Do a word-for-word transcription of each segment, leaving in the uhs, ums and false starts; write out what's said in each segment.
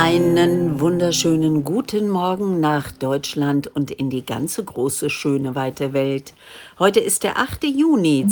Einen wunderschönen guten Morgen nach Deutschland und in die ganze große, schöne, weite Welt. Heute ist der achte Juni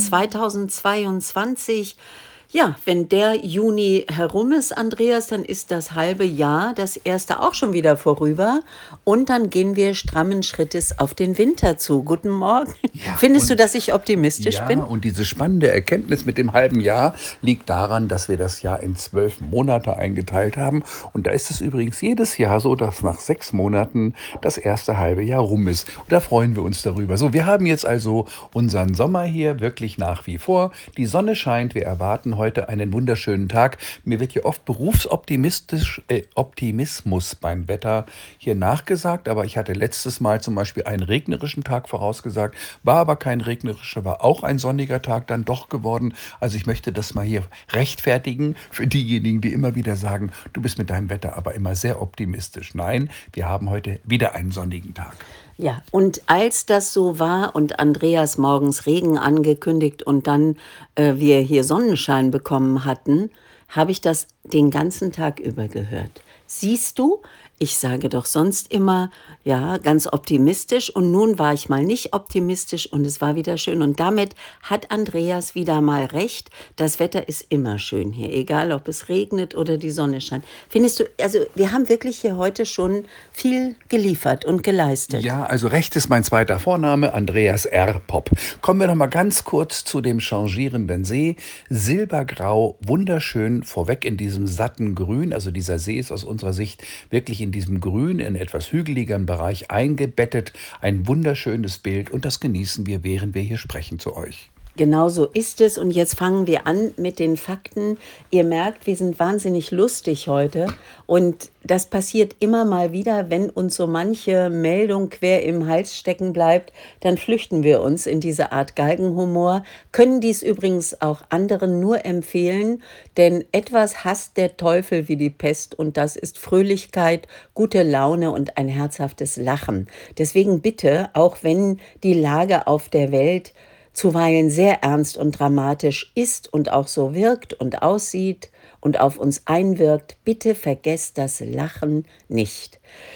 zweitausendzweiundzwanzig. Ja, wenn der Juni herum ist, Andreas, dann ist das halbe Jahr, das erste auch schon wieder vorüber. Und dann gehen wir strammen Schrittes auf den Winter zu. Guten Morgen. Ja, Findest du, und dass ich optimistisch ja, bin? und diese spannende Erkenntnis mit dem halben Jahr liegt daran, dass wir das Jahr in zwölf Monate eingeteilt haben. Und da ist es übrigens jedes Jahr so, dass nach sechs Monaten das erste halbe Jahr rum ist. Und da freuen wir uns darüber. So, wir haben jetzt also unseren Sommer hier wirklich nach wie vor. Die Sonne scheint, wir erwarten heute einen wunderschönen Tag. Mir wird hier oft berufsoptimistisch, äh, Optimismus beim Wetter hier nachgesagt, aber ich hatte letztes Mal zum Beispiel einen regnerischen Tag vorausgesagt, war aber kein regnerischer, war auch ein sonniger Tag dann doch geworden. Also ich möchte das mal hier rechtfertigen für diejenigen, die immer wieder sagen, du bist mit deinem Wetter aber immer sehr optimistisch. Nein, wir haben heute wieder einen sonnigen Tag. Ja, und als das so war und Andreas morgens Regen angekündigt und dann äh, wir hier Sonnenschein bekommen hatten, habe ich das den ganzen Tag über gehört. Siehst du, ich sage doch sonst immer, ja, ganz optimistisch und nun war ich mal nicht optimistisch und es war wieder schön. Und damit hat Andreas wieder mal recht. Das Wetter ist immer schön hier, egal ob es regnet oder die Sonne scheint. Findest du, also wir haben wirklich hier heute schon viel geliefert und geleistet. Ja, also recht ist mein zweiter Vorname, Andreas R. Popp. Kommen wir noch mal ganz kurz zu dem changierenden See. Silbergrau, wunderschön, vorweg in diesem satten Grün. Also dieser See ist aus unserer Sicht wirklich in diesem Grün, in etwas hügeligem Bereich eingebettet. Ein wunderschönes Bild und das genießen wir, während wir hier sprechen zu euch. Genau so ist es. Und jetzt fangen wir an mit den Fakten. Ihr merkt, wir sind wahnsinnig lustig heute. Und das passiert immer mal wieder, wenn uns so manche Meldung quer im Hals stecken bleibt, dann flüchten wir uns in diese Art Galgenhumor. Können dies übrigens auch anderen nur empfehlen, denn etwas hasst der Teufel wie die Pest und das ist Fröhlichkeit, gute Laune und ein herzhaftes Lachen. Deswegen bitte, auch wenn die Lage auf der Welt zuweilen sehr ernst und dramatisch ist und auch so wirkt und aussieht und auf uns einwirkt, bitte vergesst das Lachen nicht.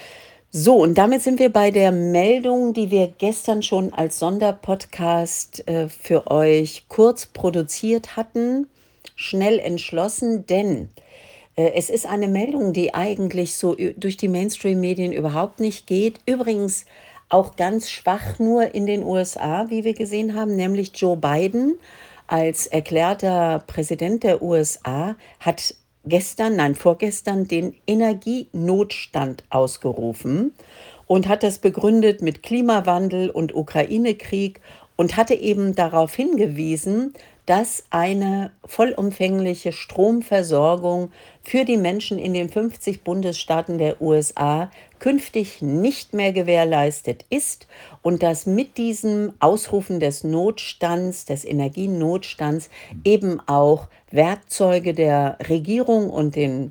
So, und damit sind wir bei der Meldung, die wir gestern schon als Sonderpodcast äh, für euch kurz produziert hatten, schnell entschlossen, denn äh, es ist eine Meldung, die eigentlich so ü- durch die Mainstream-Medien überhaupt nicht geht. Übrigens auch ganz schwach nur in den U S A, wie wir gesehen haben, nämlich Joe Biden als erklärter Präsident der U S A hat gestern, nein, vorgestern den Energienotstand ausgerufen und hat das begründet mit Klimawandel und Ukraine-Krieg und hatte eben darauf hingewiesen, dass eine vollumfängliche Stromversorgung für die Menschen in den fünfzig Bundesstaaten der U S A künftig nicht mehr gewährleistet ist und dass mit diesem Ausrufen des Notstands, des Energienotstands eben auch Werkzeuge der Regierung und den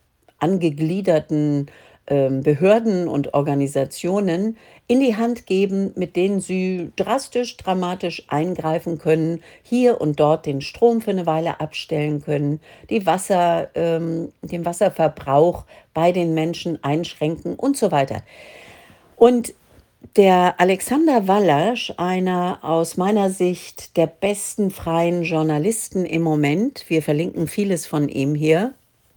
angegliederten ähm, Behörden und Organisationen in die Hand geben, mit denen sie drastisch, dramatisch eingreifen können, hier und dort den Strom für eine Weile abstellen können, die Wasser, ähm, den Wasserverbrauch bei den Menschen einschränken und so weiter. Und der Alexander Wallasch, einer aus meiner Sicht der besten freien Journalisten im Moment, wir verlinken vieles von ihm hier,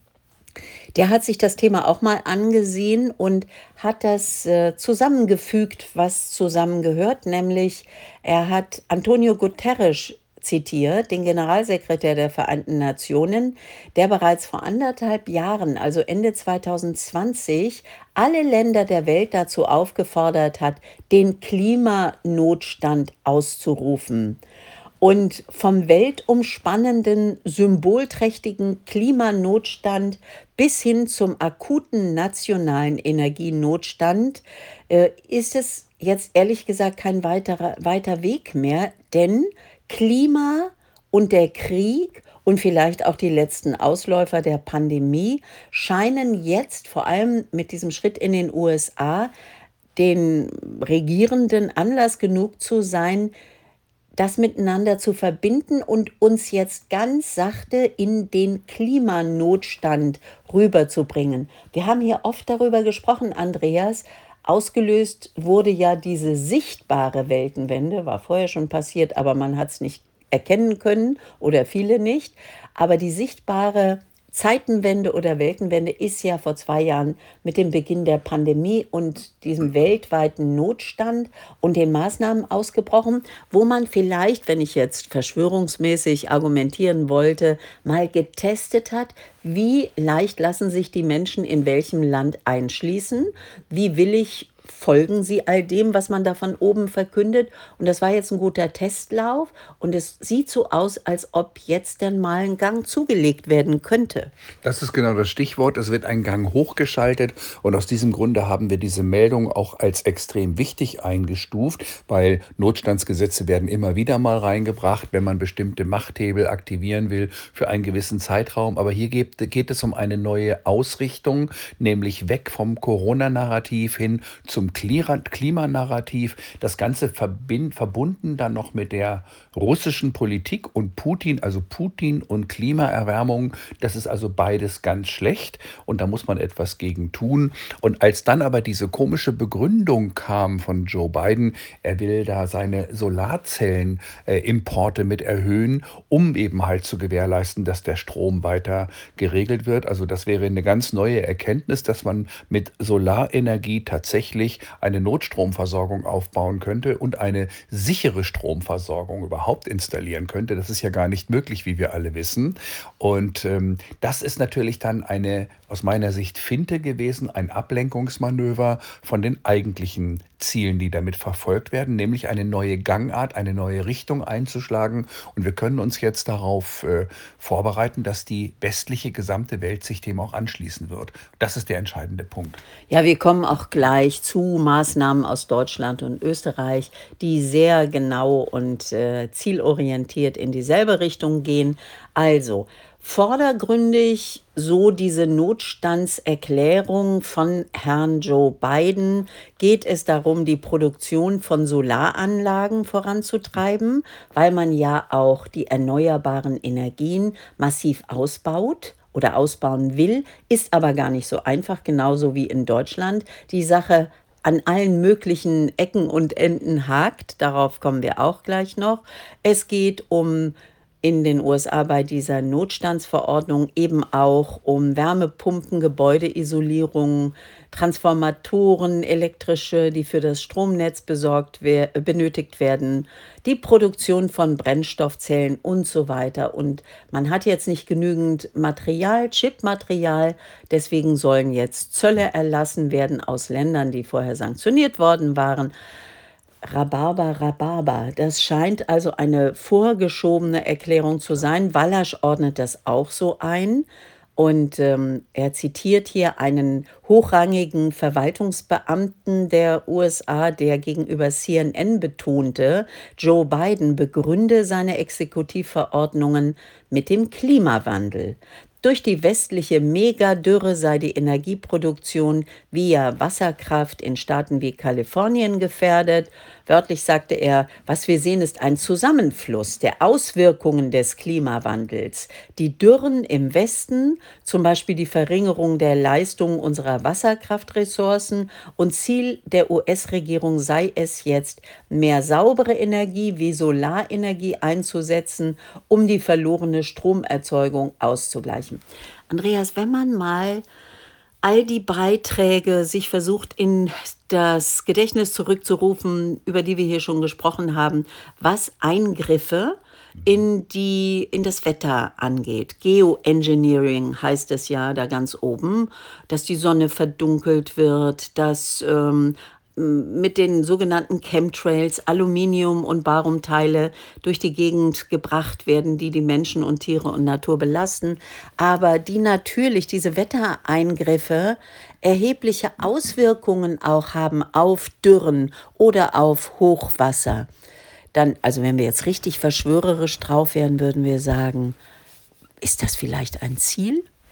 der hat sich das Thema auch mal angesehen und hat das äh, zusammengefügt, was zusammengehört, nämlich er hat Antonio Guterres zitiert, den Generalsekretär der Vereinten Nationen, der bereits vor anderthalb Jahren, also Ende zweitausendzwanzig, alle Länder der Welt dazu aufgefordert hat, den Klimanotstand auszurufen. Und vom weltumspannenden, symbolträchtigen Klimanotstand bis hin zum akuten nationalen Energienotstand äh, ist es jetzt ehrlich gesagt kein weiterer, weiter Weg mehr, denn Klima und der Krieg und vielleicht auch die letzten Ausläufer der Pandemie scheinen jetzt vor allem mit diesem Schritt in den U S A den Regierenden Anlass genug zu sein, das miteinander zu verbinden und uns jetzt ganz sachte in den Klimanotstand rüberzubringen. Wir haben hier oft darüber gesprochen, Andreas. Ausgelöst wurde ja diese sichtbare Weltenwende, war vorher schon passiert, aber man hat es nicht erkennen können oder viele nicht. Aber die sichtbare Zeitenwende oder Weltenwende ist ja vor zwei Jahren mit dem Beginn der Pandemie und diesem weltweiten Notstand und den Maßnahmen ausgebrochen, wo man vielleicht, wenn ich jetzt verschwörungsmäßig argumentieren wollte, mal getestet hat, wie leicht lassen sich die Menschen in welchem Land einschließen, wie willig folgen sie all dem, was man da von oben verkündet. Und das war jetzt ein guter Testlauf und es sieht so aus, als ob jetzt dann mal ein Gang zugelegt werden könnte. Das ist genau das Stichwort. Es wird ein Gang hochgeschaltet und aus diesem Grunde haben wir diese Meldung auch als extrem wichtig eingestuft, weil Notstandsgesetze werden immer wieder mal reingebracht, wenn man bestimmte Machthebel aktivieren will für einen gewissen Zeitraum. Aber hier geht, geht es um eine neue Ausrichtung, nämlich weg vom Corona-Narrativ hin zum Klira- Klimanarrativ. Das Ganze verbind, verbunden dann noch mit der russischen Politik und Putin, also Putin und Klimaerwärmung. Das ist also beides ganz schlecht und da muss man etwas gegen tun. Und als dann aber diese komische Begründung kam von Joe Biden, er will da seine Solarzellen-Importe mit erhöhen, um eben halt zu gewährleisten, dass der Strom weiter geregelt wird. Also das wäre eine ganz neue Erkenntnis, dass man mit Solarenergie tatsächlich eine Notstromversorgung aufbauen könnte und eine sichere Stromversorgung überhaupt installieren könnte. Das ist ja gar nicht möglich, wie wir alle wissen. Und ähm, das ist natürlich dann eine, aus meiner Sicht, Finte gewesen, ein Ablenkungsmanöver von den eigentlichen Zielen, die damit verfolgt werden, nämlich eine neue Gangart, eine neue Richtung einzuschlagen. Und wir können uns jetzt darauf äh, vorbereiten, dass die westliche gesamte Welt sich dem auch anschließen wird. Das ist der entscheidende Punkt. Ja, wir kommen auch gleich zu Maßnahmen aus Deutschland und Österreich, die sehr genau und äh, zielorientiert in dieselbe Richtung gehen. Also, vordergründig so diese Notstandserklärung von Herrn Joe Biden geht es darum, die Produktion von Solaranlagen voranzutreiben, weil man ja auch die erneuerbaren Energien massiv ausbaut oder ausbauen will, ist aber gar nicht so einfach, genauso wie in Deutschland. Die Sache an allen möglichen Ecken und Enden hakt, darauf kommen wir auch gleich noch. Es geht um in den U S A bei dieser Notstandsverordnung eben auch um Wärmepumpen, Gebäudeisolierung, Transformatoren, elektrische, die für das Stromnetz besorgt wer benötigt werden, die Produktion von Brennstoffzellen und so weiter. Und man hat jetzt nicht genügend Material, Chipmaterial, deswegen sollen jetzt Zölle erlassen werden aus Ländern, die vorher sanktioniert worden waren. Rhabarber, Rhabarber. Das scheint also eine vorgeschobene Erklärung zu sein. Wallasch ordnet das auch so ein. Und ähm, er zitiert hier einen hochrangigen Verwaltungsbeamten der U S A, der gegenüber C N N betonte, Joe Biden begründe seine Exekutivverordnungen mit dem Klimawandel. Durch die westliche Megadürre sei die Energieproduktion via Wasserkraft in Staaten wie Kalifornien gefährdet. Wörtlich sagte er, was wir sehen, ist ein Zusammenfluss der Auswirkungen des Klimawandels. Die Dürren im Westen, zum Beispiel die Verringerung der Leistung unserer Wasserkraftressourcen, und Ziel der U S-Regierung sei es jetzt, mehr saubere Energie wie Solarenergie einzusetzen, um die verlorene Stromerzeugung auszugleichen. Andreas, wenn man mal all die Beiträge sich versucht in das Gedächtnis zurückzurufen, über die wir hier schon gesprochen haben, was Eingriffe in die, in das Wetter angeht. Geoengineering heißt es ja da ganz oben, dass die Sonne verdunkelt wird, dass ähm, mit den sogenannten Chemtrails Aluminium- und Barumteile durch die Gegend gebracht werden, die die Menschen und Tiere und Natur belasten, aber die natürlich, diese Wettereingriffe, erhebliche Auswirkungen auch haben auf Dürren oder auf Hochwasser. Dann, also wenn wir jetzt richtig verschwörerisch drauf wären, würden wir sagen, ist das vielleicht ein Ziel?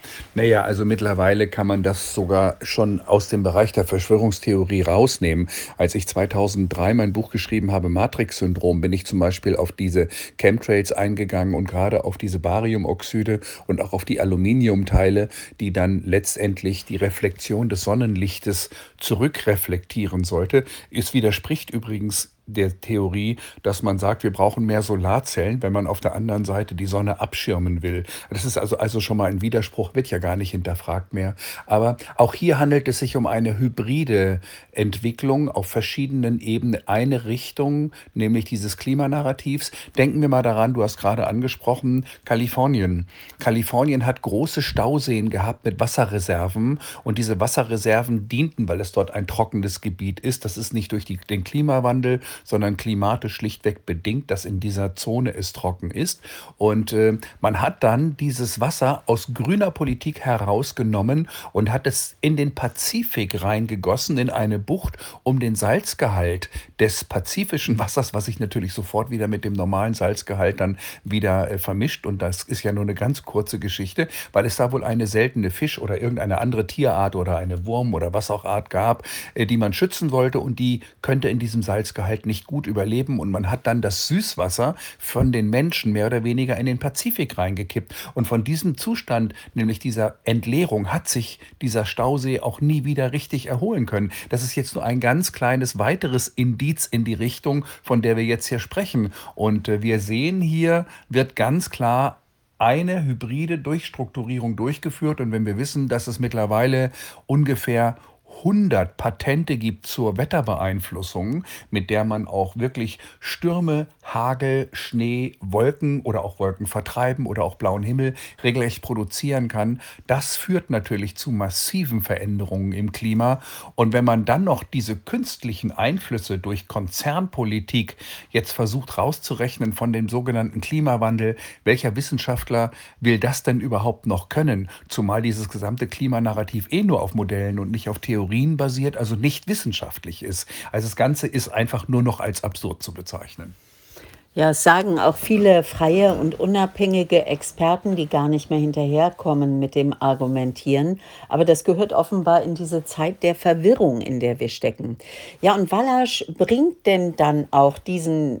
Naja, also mittlerweile kann man das sogar schon aus dem Bereich der Verschwörungstheorie rausnehmen. Als ich zweitausenddrei mein Buch geschrieben habe, Matrix-Syndrom, bin ich zum Beispiel auf diese Chemtrails eingegangen und gerade auf diese Bariumoxide und auch auf die Aluminiumteile, die dann letztendlich die Reflexion des Sonnenlichtes zurückreflektieren sollte. Es widerspricht übrigens der Theorie, dass man sagt, wir brauchen mehr Solarzellen, wenn man auf der anderen Seite die Sonne abschirmen will. Das ist also, also schon mal ein Widerspruch, wird ja gar nicht hinterfragt mehr. Aber auch hier handelt es sich um eine hybride Entwicklung auf verschiedenen Ebenen. Eine Richtung, nämlich dieses Klimanarrativs. Denken wir mal daran, du hast gerade angesprochen, Kalifornien. Kalifornien hat große Stauseen gehabt mit Wasserreserven und diese Wasserreserven dienten, weil es dort ein trockenes Gebiet ist. Das ist nicht durch die, den Klimawandel, sondern klimatisch schlichtweg bedingt, dass in dieser Zone es trocken ist. Und äh, man hat dann dieses Wasser aus grüner Politik herausgenommen und hat es in den Pazifik reingegossen, in eine Bucht, um den Salzgehalt des pazifischen Wassers, was sich natürlich sofort wieder mit dem normalen Salzgehalt dann wieder äh, vermischt. Und das ist ja nur eine ganz kurze Geschichte, weil es da wohl eine seltene Fisch- oder irgendeine andere Tierart oder eine Wurm- oder was auch Art gab, äh, die man schützen wollte und die könnte in diesem Salzgehalt nicht gut überleben und man hat dann das Süßwasser von den Menschen mehr oder weniger in den Pazifik reingekippt. Und von diesem Zustand, nämlich dieser Entleerung, hat sich dieser Stausee auch nie wieder richtig erholen können. Das ist jetzt nur ein ganz kleines weiteres Indiz in die Richtung, von der wir jetzt hier sprechen. Und äh, wir sehen hier, wird ganz klar eine hybride Durchstrukturierung durchgeführt. Und wenn wir wissen, dass es mittlerweile ungefähr hundert Patente gibt zur Wetterbeeinflussung, mit der man auch wirklich Stürme, Hagel, Schnee, Wolken oder auch Wolken vertreiben oder auch blauen Himmel regelrecht produzieren kann. Das führt natürlich zu massiven Veränderungen im Klima. Und wenn man dann noch diese künstlichen Einflüsse durch Konzernpolitik jetzt versucht rauszurechnen von dem sogenannten Klimawandel, welcher Wissenschaftler will das denn überhaupt noch können? Zumal dieses gesamte Klimanarrativ eh nur auf Modellen und nicht auf Theorien basiert, also nicht wissenschaftlich ist. Also das Ganze ist einfach nur noch als absurd zu bezeichnen. Ja, es sagen auch viele freie und unabhängige Experten, die gar nicht mehr hinterherkommen mit dem Argumentieren. Aber das gehört offenbar in diese Zeit der Verwirrung, in der wir stecken. Ja, und Walasch bringt denn dann auch diesen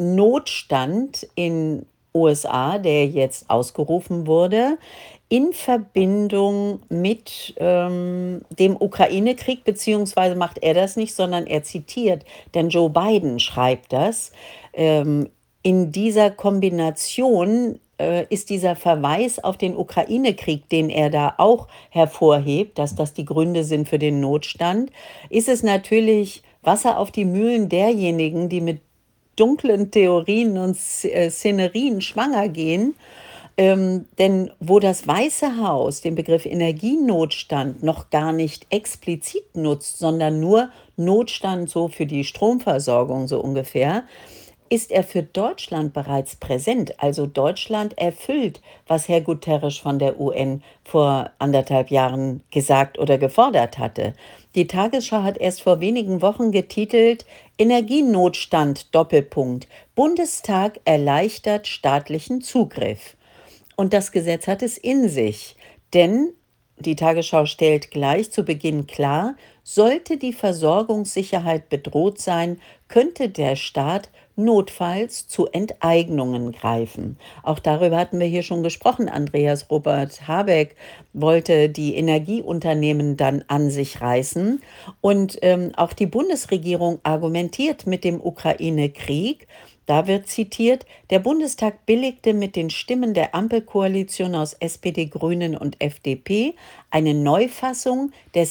Notstand in U S A, der jetzt ausgerufen wurde, in Verbindung mit ähm, dem Ukraine-Krieg, beziehungsweise macht er das nicht, sondern er zitiert, denn Joe Biden schreibt das. Ähm, in dieser Kombination äh, ist dieser Verweis auf den Ukraine-Krieg, den er da auch hervorhebt, dass das die Gründe sind für den Notstand, ist es natürlich Wasser auf die Mühlen derjenigen, die mit dunklen Theorien und Sz- äh, Szenerien schwanger gehen. Ähm, denn wo das Weiße Haus den Begriff Energienotstand noch gar nicht explizit nutzt, sondern nur Notstand so für die Stromversorgung so ungefähr, ist er für Deutschland bereits präsent. Also Deutschland erfüllt, was Herr Guterres von der U N vor anderthalb Jahren gesagt oder gefordert hatte. Die Tagesschau hat erst vor wenigen Wochen getitelt: Energienotstand Doppelpunkt. Bundestag erleichtert staatlichen Zugriff. Und das Gesetz hat es in sich. Denn die Tagesschau stellt gleich zu Beginn klar, sollte die Versorgungssicherheit bedroht sein, könnte der Staat notfalls zu Enteignungen greifen. Auch darüber hatten wir hier schon gesprochen. Andreas Robert Habeck wollte die Energieunternehmen dann an sich reißen. Und ähm, auch die Bundesregierung argumentiert mit dem Ukraine-Krieg. Da wird zitiert: Der Bundestag billigte mit den Stimmen der Ampelkoalition aus S P D, Grünen und F D P eine Neufassung des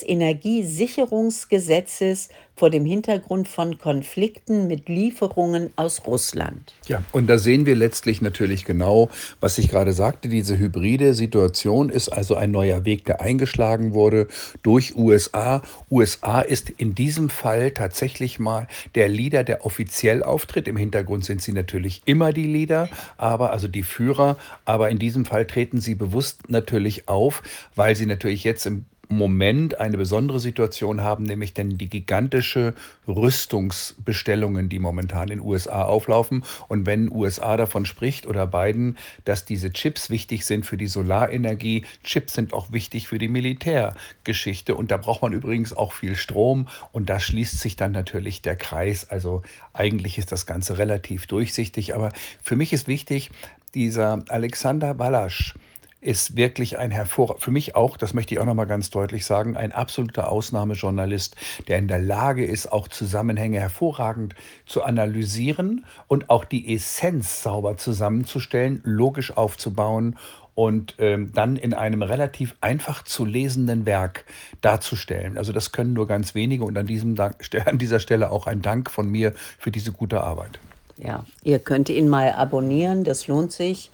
Energiesicherungsgesetzes vor dem Hintergrund von Konflikten mit Lieferungen aus Russland. Ja, und da sehen wir letztlich natürlich genau, was ich gerade sagte. Diese hybride Situation ist also ein neuer Weg, der eingeschlagen wurde durch U S A. U S A ist in diesem Fall tatsächlich mal der Leader, der offiziell auftritt. Im Hintergrund sind sie natürlich immer die Leader, aber also die Führer. Aber in diesem Fall treten sie bewusst natürlich auf, weil sie natürlich jetzt im Moment eine besondere Situation haben, nämlich denn die gigantische Rüstungsbestellungen, die momentan in U S A auflaufen. Und wenn U S A davon spricht oder Biden, dass diese Chips wichtig sind für die Solarenergie, Chips sind auch wichtig für die Militärgeschichte. Und da braucht man übrigens auch viel Strom. Und da schließt sich dann natürlich der Kreis. Also eigentlich ist das Ganze relativ durchsichtig. Aber für mich ist wichtig, dieser Alexander Balasch ist wirklich ein hervor für mich auch, das möchte ich auch noch mal ganz deutlich sagen, ein absoluter Ausnahmejournalist, der in der Lage ist, auch Zusammenhänge hervorragend zu analysieren und auch die Essenz sauber zusammenzustellen, logisch aufzubauen und ähm, dann in einem relativ einfach zu lesenden Werk darzustellen. Also das können nur ganz wenige und an diesem Dank, an dieser Stelle auch ein Dank von mir für diese gute Arbeit. Ja, ihr könnt ihn mal abonnieren, das lohnt sich.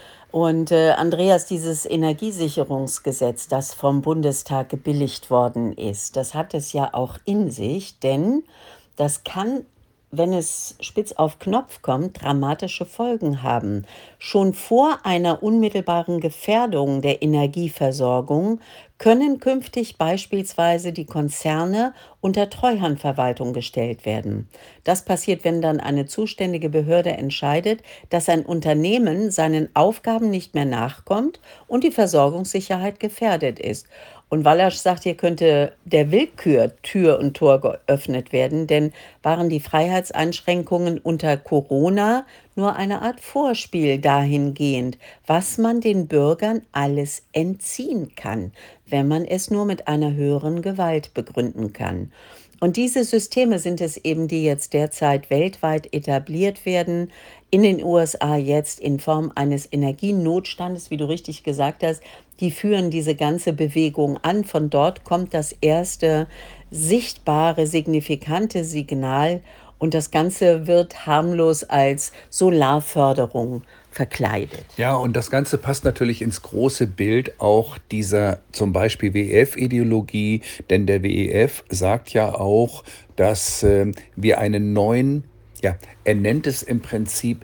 Und äh, Andreas, dieses Energiesicherungsgesetz, das vom Bundestag gebilligt worden ist, das hat es ja auch in sich, denn das kann, wenn es spitz auf Knopf kommt, dramatische Folgen haben. Schon vor einer unmittelbaren Gefährdung der Energieversorgung können künftig beispielsweise die Konzerne unter Treuhandverwaltung gestellt werden. Das passiert, wenn dann eine zuständige Behörde entscheidet, dass ein Unternehmen seinen Aufgaben nicht mehr nachkommt und die Versorgungssicherheit gefährdet ist. Und Wallasch sagt, hier könnte der Willkür Tür und Tor geöffnet werden, denn waren die Freiheitseinschränkungen unter Corona nur eine Art Vorspiel dahingehend, was man den Bürgern alles entziehen kann, wenn man es nur mit einer höheren Gewalt begründen kann. Und diese Systeme sind es eben, die jetzt derzeit weltweit etabliert werden, in den U S A jetzt in Form eines Energienotstandes, wie du richtig gesagt hast. Die führen diese ganze Bewegung an. Von dort kommt das erste sichtbare, signifikante Signal und das Ganze wird harmlos als Solarförderung verkleidet. Ja, und das Ganze passt natürlich ins große Bild auch dieser zum Beispiel W E F-Ideologie, denn der W E F sagt ja auch, dass äh, wir einen neuen, ja, er nennt es im Prinzip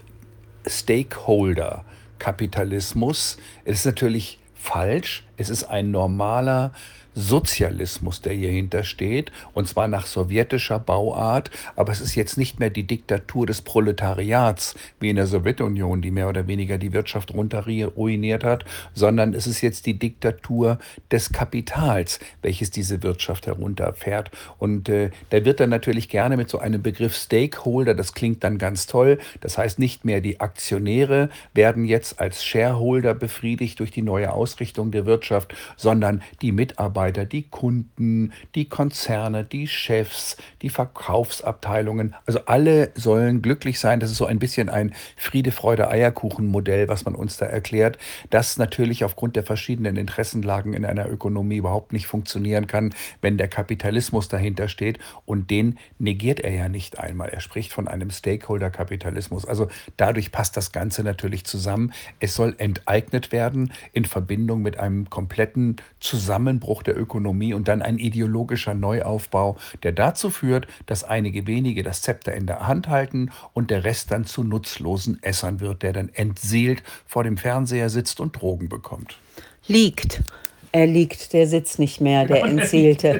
Stakeholder-Kapitalismus. Es ist natürlich falsch, es ist ein normaler Sozialismus, der hier hintersteht, und zwar nach sowjetischer Bauart, aber es ist jetzt nicht mehr die Diktatur des Proletariats, wie in der Sowjetunion, die mehr oder weniger die Wirtschaft runter ruiniert hat, sondern es ist jetzt die Diktatur des Kapitals, welches diese Wirtschaft herunterfährt. Und äh, da wird dann natürlich gerne mit so einem Begriff Stakeholder, das klingt dann ganz toll, das heißt nicht mehr die Aktionäre werden jetzt als Shareholder befriedigt durch die neue Ausrichtung der Wirtschaft, sondern die Mitarbeiter, die Kunden, die Konzerne, die Chefs, die Verkaufsabteilungen, also alle sollen glücklich sein. Das ist so ein bisschen ein Friede-Freude-Eierkuchen-Modell, was man uns da erklärt, das natürlich aufgrund der verschiedenen Interessenlagen in einer Ökonomie überhaupt nicht funktionieren kann, wenn der Kapitalismus dahinter steht, und den negiert er ja nicht einmal. Er spricht von einem Stakeholder-Kapitalismus. Also dadurch passt das Ganze natürlich zusammen. Es soll enteignet werden in Verbindung mit einem kompletten Zusammenbruch der Ökonomie und dann ein ideologischer Neuaufbau, der dazu führt, dass einige wenige das Zepter in der Hand halten und der Rest dann zu nutzlosen Essern wird, der dann entseelt vor dem Fernseher sitzt und Drogen bekommt. Liegt. Er liegt, der sitzt nicht mehr, der Entseelte.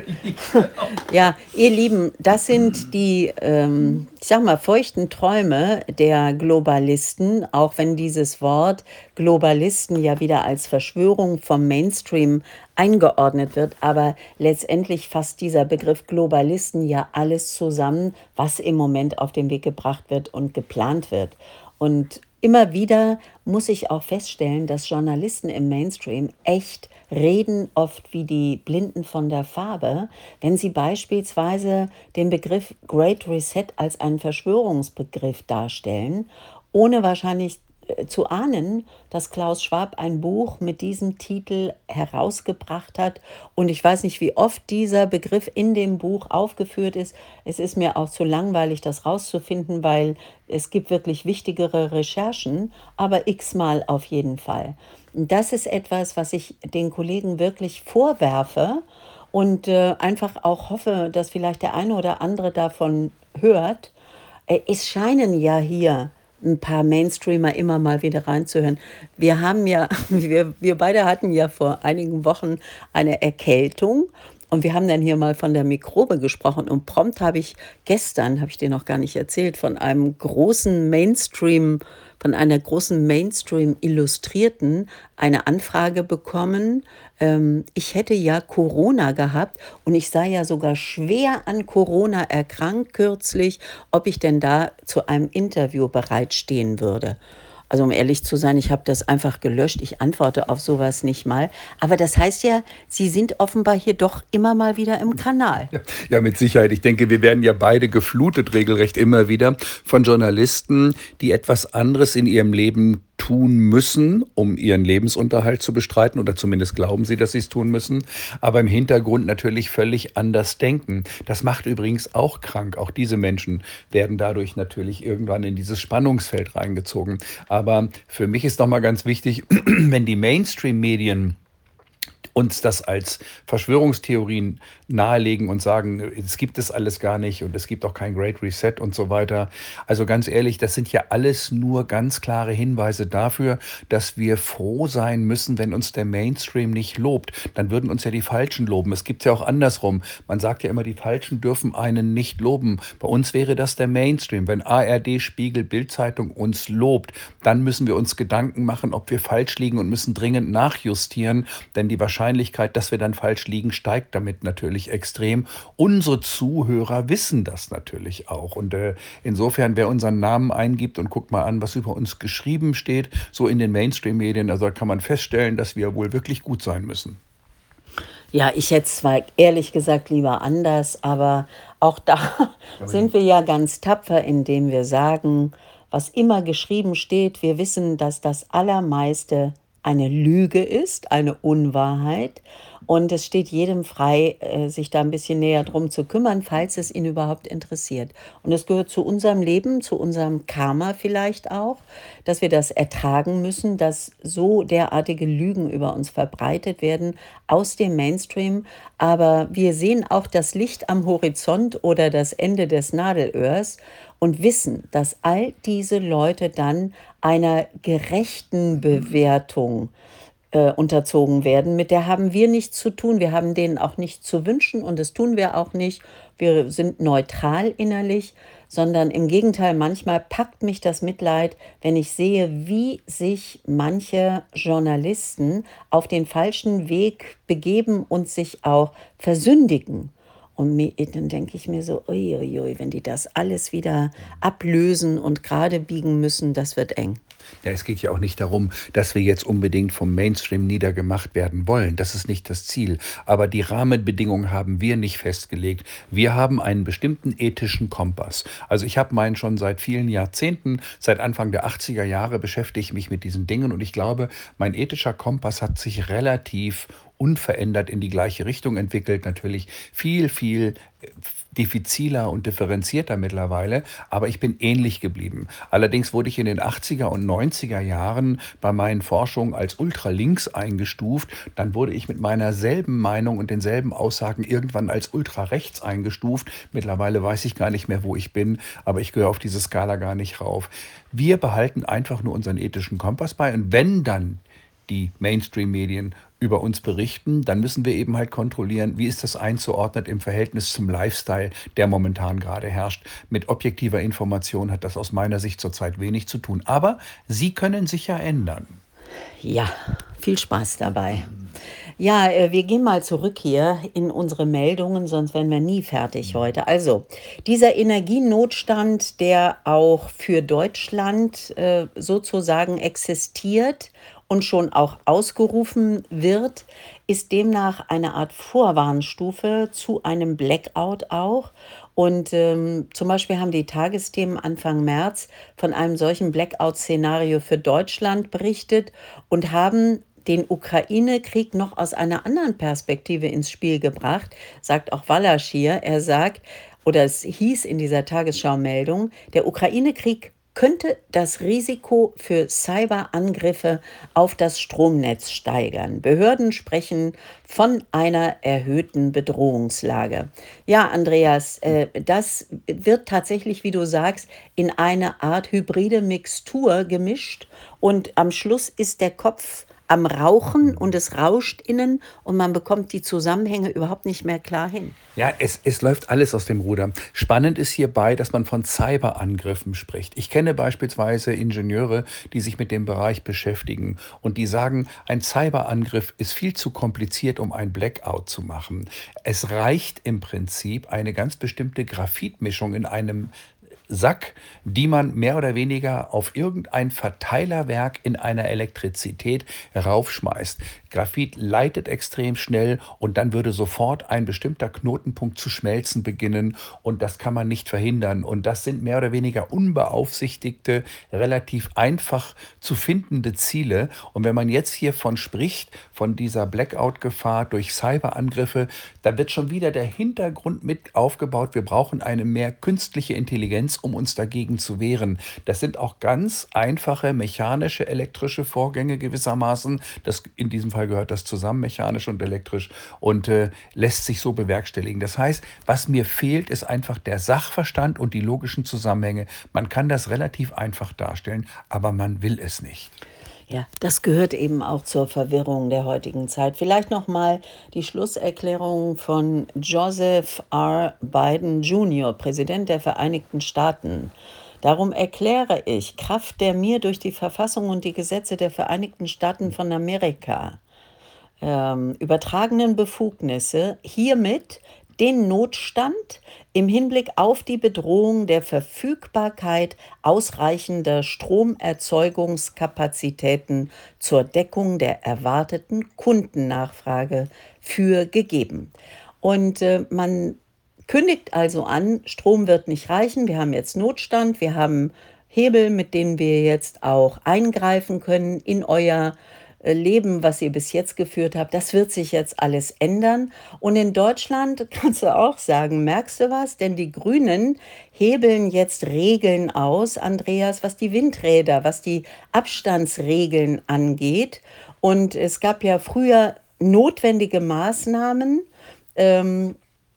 Ja, ihr Lieben, das sind die, ähm, ich sag mal, feuchten Träume der Globalisten, auch wenn dieses Wort Globalisten ja wieder als Verschwörung vom Mainstream eingeordnet wird. Aber letztendlich fasst dieser Begriff Globalisten ja alles zusammen, was im Moment auf den Weg gebracht wird und geplant wird. Und immer wieder muss ich auch feststellen, dass Journalisten im Mainstream echt reden oft wie die Blinden von der Farbe, wenn sie beispielsweise den Begriff Great Reset als einen Verschwörungsbegriff darstellen, ohne wahrscheinlich äh, zu ahnen, dass Klaus Schwab ein Buch mit diesem Titel herausgebracht hat. Und ich weiß nicht, wie oft dieser Begriff in dem Buch aufgeführt ist. Es ist mir auch zu langweilig, das rauszufinden, weil es gibt wirklich wichtigere Recherchen, aber x-mal auf jeden Fall. Und das ist etwas, was ich den Kollegen wirklich vorwerfe und äh, einfach auch hoffe, dass vielleicht der eine oder andere davon hört. Äh, es scheinen ja hier ein paar Mainstreamer immer mal wieder reinzuhören. Wir haben ja wir wir beide hatten ja vor einigen Wochen eine Erkältung und wir haben dann hier mal von der Mikrobe gesprochen und prompt habe ich gestern, habe ich dir noch gar nicht erzählt, von einem großen Mainstream von einer großen Mainstream-Illustrierten eine Anfrage bekommen. Ähm, ich hätte ja Corona gehabt und ich sei ja sogar schwer an Corona erkrankt kürzlich, ob ich denn da zu einem Interview bereitstehen würde. Also, um ehrlich zu sein, ich habe das einfach gelöscht. Ich antworte auf sowas nicht mal. Aber das heißt ja, Sie sind offenbar hier doch immer mal wieder im Kanal. Ja, ja, mit Sicherheit. Ich denke, wir werden ja beide geflutet regelrecht immer wieder von Journalisten, die etwas anderes in ihrem Leben tun müssen, um ihren Lebensunterhalt zu bestreiten, oder zumindest glauben sie, dass sie es tun müssen, aber im Hintergrund natürlich völlig anders denken. Das macht übrigens auch krank. Auch diese Menschen werden dadurch natürlich irgendwann in dieses Spannungsfeld reingezogen. Aber für mich ist nochmal ganz wichtig, wenn die Mainstream-Medien uns das als Verschwörungstheorien nahelegen und sagen, es gibt es alles gar nicht und es gibt auch kein Great Reset und so weiter. Also ganz ehrlich, das sind ja alles nur ganz klare Hinweise dafür, dass wir froh sein müssen, wenn uns der Mainstream nicht lobt. Dann würden uns ja die Falschen loben. Es gibt ja auch andersrum. Man sagt ja immer, die Falschen dürfen einen nicht loben. Bei uns wäre das der Mainstream. Wenn A R D, Spiegel, Bild-Zeitung uns lobt, dann müssen wir uns Gedanken machen, ob wir falsch liegen und müssen dringend nachjustieren, denn die Wahrscheinlichkeit, dass wir dann falsch liegen, steigt damit natürlich extrem. Unsere Zuhörer wissen das natürlich auch. Und äh, insofern, wer unseren Namen eingibt und guckt mal an, was über uns geschrieben steht, so in den Mainstream-Medien, also da kann man feststellen, dass wir wohl wirklich gut sein müssen. Ja, ich hätte es zwar ehrlich gesagt lieber anders, aber auch da sind wir ja ganz tapfer, indem wir sagen, was immer geschrieben steht, wir wissen, dass das Allermeiste eine Lüge ist, eine Unwahrheit. Und es steht jedem frei, äh, sich da ein bisschen näher drum zu kümmern, falls es ihn überhaupt interessiert. Und es gehört zu unserem Leben, zu unserem Karma vielleicht auch, dass wir das ertragen müssen, dass so derartige Lügen über uns verbreitet werden aus dem Mainstream. Aber wir sehen auch das Licht am Horizont oder das Ende des Nadelöhrs und wissen, dass all diese Leute dann einer gerechten Bewertung äh, unterzogen werden. Mit der haben wir nichts zu tun. Wir haben denen auch nichts zu wünschen und das tun wir auch nicht. Wir sind neutral innerlich, sondern im Gegenteil, manchmal packt mich das Mitleid, wenn ich sehe, wie sich manche Journalisten auf den falschen Weg begeben und sich auch versündigen. Und mi dann denke ich mir so: „Ui, ui, ui, wenn die das alles wieder ablösen und gerade biegen müssen, das wird eng." Ja, es geht ja auch nicht darum, dass wir jetzt unbedingt vom Mainstream niedergemacht werden wollen. Das ist nicht das Ziel. Aber die Rahmenbedingungen haben wir nicht festgelegt. Wir haben einen bestimmten ethischen Kompass. Also ich habe meinen schon seit vielen Jahrzehnten, seit Anfang der achtziger Jahre beschäftige ich mich mit diesen Dingen und ich glaube, mein ethischer Kompass hat sich relativ unverändert in die gleiche Richtung entwickelt. Natürlich viel, viel äh, diffiziler und differenzierter mittlerweile, aber ich bin ähnlich geblieben. Allerdings wurde ich in den achtziger und neunziger Jahren bei meinen Forschungen als ultralinks eingestuft. Dann wurde ich mit meiner selben Meinung und denselben Aussagen irgendwann als ultrarechts eingestuft. Mittlerweile weiß ich gar nicht mehr, wo ich bin, aber ich gehöre auf diese Skala gar nicht rauf. Wir behalten einfach nur unseren ethischen Kompass bei und wenn dann die Mainstream-Medien über uns berichten, dann müssen wir eben halt kontrollieren, wie ist das einzuordnen im Verhältnis zum Lifestyle, der momentan gerade herrscht. Mit objektiver Information hat das aus meiner Sicht zurzeit wenig zu tun. Aber sie können sich ja ändern. Ja, viel Spaß dabei. Ja, äh, wir gehen mal zurück hier in unsere Meldungen, sonst werden wir nie fertig heute. Also, dieser Energienotstand, der auch für Deutschland äh, sozusagen existiert und schon auch ausgerufen wird, ist demnach eine Art Vorwarnstufe zu einem Blackout auch. Und ähm, zum Beispiel haben die Tagesthemen Anfang März von einem solchen Blackout-Szenario für Deutschland berichtet und haben den Ukraine-Krieg noch aus einer anderen Perspektive ins Spiel gebracht, sagt auch Wallasch hier. Er sagt, oder es hieß in dieser Tagesschau-Meldung, der Ukraine-Krieg könnte das Risiko für Cyberangriffe auf das Stromnetz steigern. Behörden sprechen von einer erhöhten Bedrohungslage. Ja, Andreas, äh, das wird tatsächlich, wie du sagst, in eine Art hybride Mixtur gemischt und am Schluss ist der Kopf am Rauchen und es rauscht innen und man bekommt die Zusammenhänge überhaupt nicht mehr klar hin. Ja, es, es läuft alles aus dem Ruder. Spannend ist hierbei, dass man von Cyberangriffen spricht. Ich kenne beispielsweise Ingenieure, die sich mit dem Bereich beschäftigen und die sagen, ein Cyberangriff ist viel zu kompliziert, um ein Blackout zu machen. Es reicht im Prinzip eine ganz bestimmte Graphitmischung in einem Sack, die man mehr oder weniger auf irgendein Verteilerwerk in einer Elektrizität raufschmeißt. Graphit leitet extrem schnell und dann würde sofort ein bestimmter Knotenpunkt zu schmelzen beginnen und das kann man nicht verhindern. Und das sind mehr oder weniger unbeaufsichtigte, relativ einfach zu findende Ziele. Und wenn man jetzt hiervon spricht, von dieser Blackout-Gefahr durch Cyberangriffe, da wird schon wieder der Hintergrund mit aufgebaut. Wir brauchen eine mehr künstliche Intelligenz, um uns dagegen zu wehren. Das sind auch ganz einfache mechanische, elektrische Vorgänge gewissermaßen. Das, in diesem Fall gehört das zusammen, mechanisch und elektrisch, und äh, lässt sich so bewerkstelligen. Das heißt, was mir fehlt, ist einfach der Sachverstand und die logischen Zusammenhänge. Man kann das relativ einfach darstellen, aber man will es nicht. Ja, das gehört eben auch zur Verwirrung der heutigen Zeit. Vielleicht noch mal die Schlusserklärung von Joseph R. Biden Junior, Präsident der Vereinigten Staaten. Darum erkläre ich, Kraft der mir durch die Verfassung und die Gesetze der Vereinigten Staaten von Amerika ähm, übertragenen Befugnisse hiermit den Notstand im Hinblick auf die Bedrohung der Verfügbarkeit ausreichender Stromerzeugungskapazitäten zur Deckung der erwarteten Kundennachfrage für gegeben. Und äh, man kündigt also an, Strom wird nicht reichen, wir haben jetzt Notstand, wir haben Hebel, mit denen wir jetzt auch eingreifen können in euer äh, Leben, was ihr bis jetzt geführt habt. Das wird sich jetzt alles ändern. Und in Deutschland kannst du auch sagen, merkst du was? Denn die Grünen hebeln jetzt Regeln aus, Andreas, was die Windräder, was die Abstandsregeln angeht. Und es gab ja früher notwendige Maßnahmen, ähm,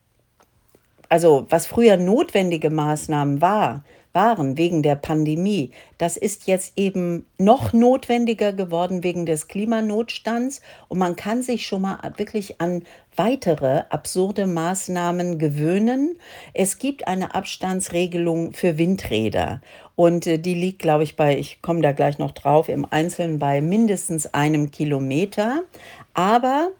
also was früher notwendige Maßnahmen war, waren wegen der Pandemie, das ist jetzt eben noch notwendiger geworden wegen des Klimanotstands und man kann sich schon mal wirklich an weitere absurde Maßnahmen gewöhnen. Es gibt eine Abstandsregelung für Windräder und äh, die liegt, glaube ich, bei, ich komme da gleich noch drauf, im Einzelnen bei mindestens einem Kilometer, aber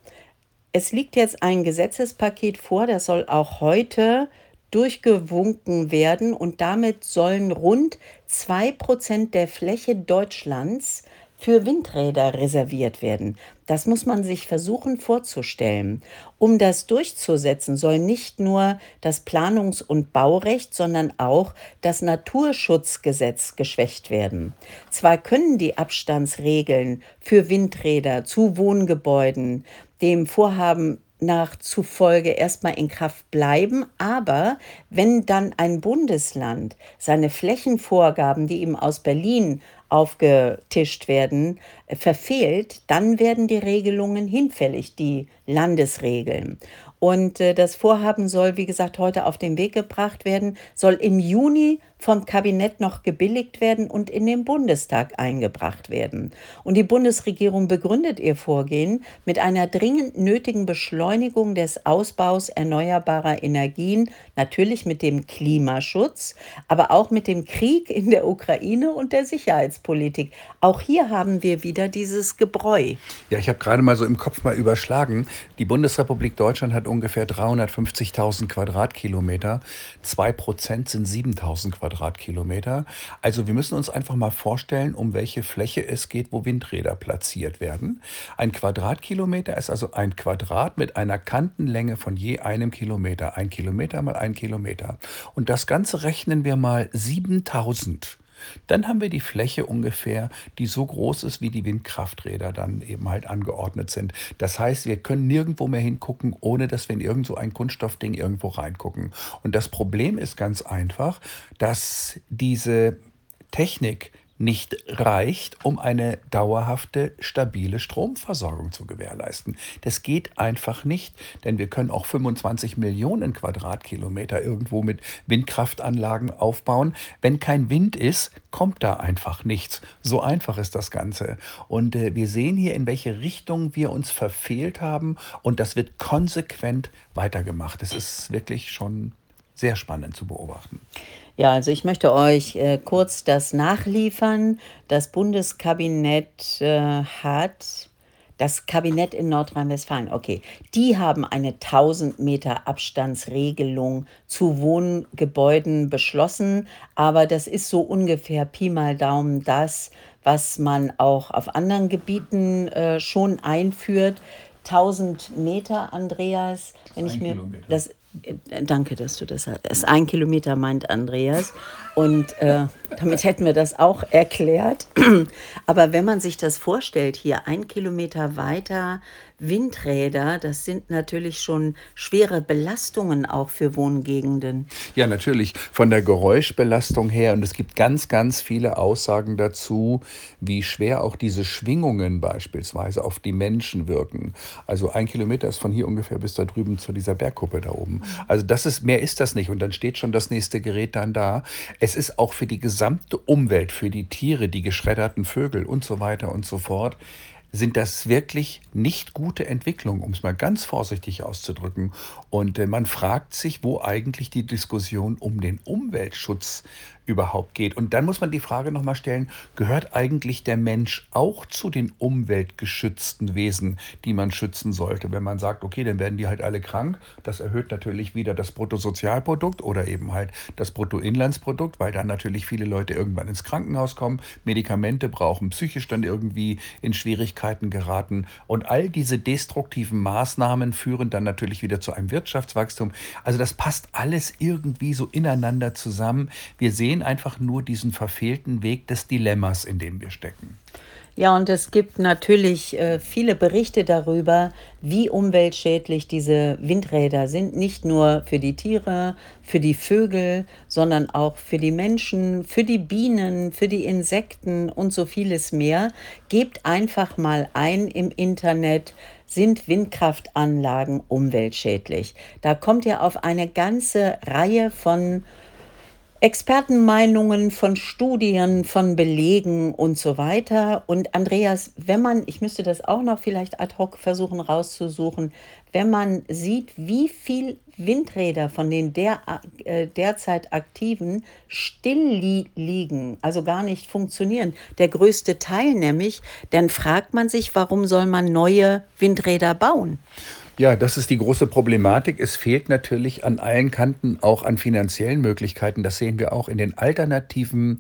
es liegt jetzt ein Gesetzespaket vor, das soll auch heute durchgewunken werden und damit sollen rund zwei Prozent der Fläche Deutschlands für Windräder reserviert werden. Das muss man sich versuchen vorzustellen. Um das durchzusetzen, soll nicht nur das Planungs- und Baurecht, sondern auch das Naturschutzgesetz geschwächt werden. Zwar können die Abstandsregeln für Windräder zu Wohngebäuden dem Vorhaben nach zufolge erstmal in Kraft bleiben, aber wenn dann ein Bundesland seine Flächenvorgaben, die ihm aus Berlin aufgetischt werden, äh, verfehlt, dann werden die Regelungen hinfällig, die Landesregeln. Und äh, das Vorhaben soll, wie gesagt, heute auf den Weg gebracht werden, soll im Juni vom Kabinett noch gebilligt werden und in den Bundestag eingebracht werden. Und die Bundesregierung begründet ihr Vorgehen mit einer dringend nötigen Beschleunigung des Ausbaus erneuerbarer Energien, natürlich mit dem Klimaschutz, aber auch mit dem Krieg in der Ukraine und der Sicherheitspolitik. Auch hier haben wir wieder dieses Gebräu. Ja, ich habe gerade mal so im Kopf mal überschlagen. Die Bundesrepublik Deutschland hat ungefähr dreihundertfünfzigtausend Quadratkilometer. Zwei Prozent sind siebentausend Quadratkilometer. Also wir müssen uns einfach mal vorstellen, um welche Fläche es geht, wo Windräder platziert werden. Ein Quadratkilometer ist also ein Quadrat mit einer Kantenlänge von je einem Kilometer. Ein Kilometer mal ein Kilometer. Und das Ganze rechnen wir mal siebentausend. Dann haben wir die Fläche ungefähr, die so groß ist, wie die Windkrafträder dann eben halt angeordnet sind. Das heißt, wir können nirgendwo mehr hingucken, ohne dass wir in irgend so ein Kunststoffding irgendwo reingucken. Und das Problem ist ganz einfach, dass diese Technik nicht reicht, um eine dauerhafte, stabile Stromversorgung zu gewährleisten. Das geht einfach nicht, denn wir können auch fünfundzwanzig Millionen Quadratkilometer irgendwo mit Windkraftanlagen aufbauen. Wenn kein Wind ist, kommt da einfach nichts. So einfach ist das Ganze. Und äh, wir sehen hier, in welche Richtung wir uns verfehlt haben, und das wird konsequent weitergemacht. Es ist wirklich schon sehr spannend zu beobachten. Ja, also ich möchte euch äh, kurz das nachliefern. Das Bundeskabinett äh, hat, das Kabinett in Nordrhein-Westfalen, okay, die haben eine tausend Meter Abstandsregelung zu Wohngebäuden beschlossen, aber das ist so ungefähr Pi mal Daumen das, was man auch auf anderen Gebieten äh, schon einführt. tausend Meter, Andreas, wenn ich mir das, äh, danke, dass du das sagst. Ein Kilometer meint Andreas. Und äh, damit hätten wir das auch erklärt. Aber wenn man sich das vorstellt, hier ein Kilometer weiter Windräder, das sind natürlich schon schwere Belastungen auch für Wohngegenden. Ja, natürlich von der Geräuschbelastung her. Und es gibt ganz, ganz viele Aussagen dazu, wie schwer auch diese Schwingungen beispielsweise auf die Menschen wirken. Also ein Kilometer ist von hier ungefähr bis da drüben zu dieser Bergkuppe da oben. Also das ist, mehr ist das nicht. Und dann steht schon das nächste Gerät dann da. Es ist auch für die gesamte Umwelt, für die Tiere, die geschredderten Vögel und so weiter und so fort, sind das wirklich nicht gute Entwicklungen, um es mal ganz vorsichtig auszudrücken. Und äh, man fragt sich, wo eigentlich die Diskussion um den Umweltschutz überhaupt geht. Und dann muss man die Frage nochmal stellen, gehört eigentlich der Mensch auch zu den umweltgeschützten Wesen, die man schützen sollte? Wenn man sagt, okay, dann werden die halt alle krank, das erhöht natürlich wieder das Bruttosozialprodukt oder eben halt das Bruttoinlandsprodukt, weil dann natürlich viele Leute irgendwann ins Krankenhaus kommen, Medikamente brauchen, psychisch dann irgendwie in Schwierigkeiten geraten. Und all diese destruktiven Maßnahmen führen dann natürlich wieder zu einem Wirtschaftswachstum. Also das passt alles irgendwie so ineinander zusammen. Wir sehen einfach nur diesen verfehlten Weg des Dilemmas, in dem wir stecken. Ja, und es gibt natürlich äh, viele Berichte darüber, wie umweltschädlich diese Windräder sind. Nicht nur für die Tiere, für die Vögel, sondern auch für die Menschen, für die Bienen, für die Insekten und so vieles mehr. Gebt einfach mal ein im Internet, sind Windkraftanlagen umweltschädlich? Da kommt ihr auf eine ganze Reihe von Expertenmeinungen, von Studien, von Belegen und so weiter. Und Andreas, wenn man, ich müsste das auch noch vielleicht ad hoc versuchen rauszusuchen, wenn man sieht, wie viel Windräder von den der, äh, derzeit aktiven still li liegen, also gar nicht funktionieren, der größte Teil nämlich, dann fragt man sich, warum soll man neue Windräder bauen? Ja, das ist die große Problematik. Es fehlt natürlich an allen Kanten auch an finanziellen Möglichkeiten. Das sehen wir auch in den alternativen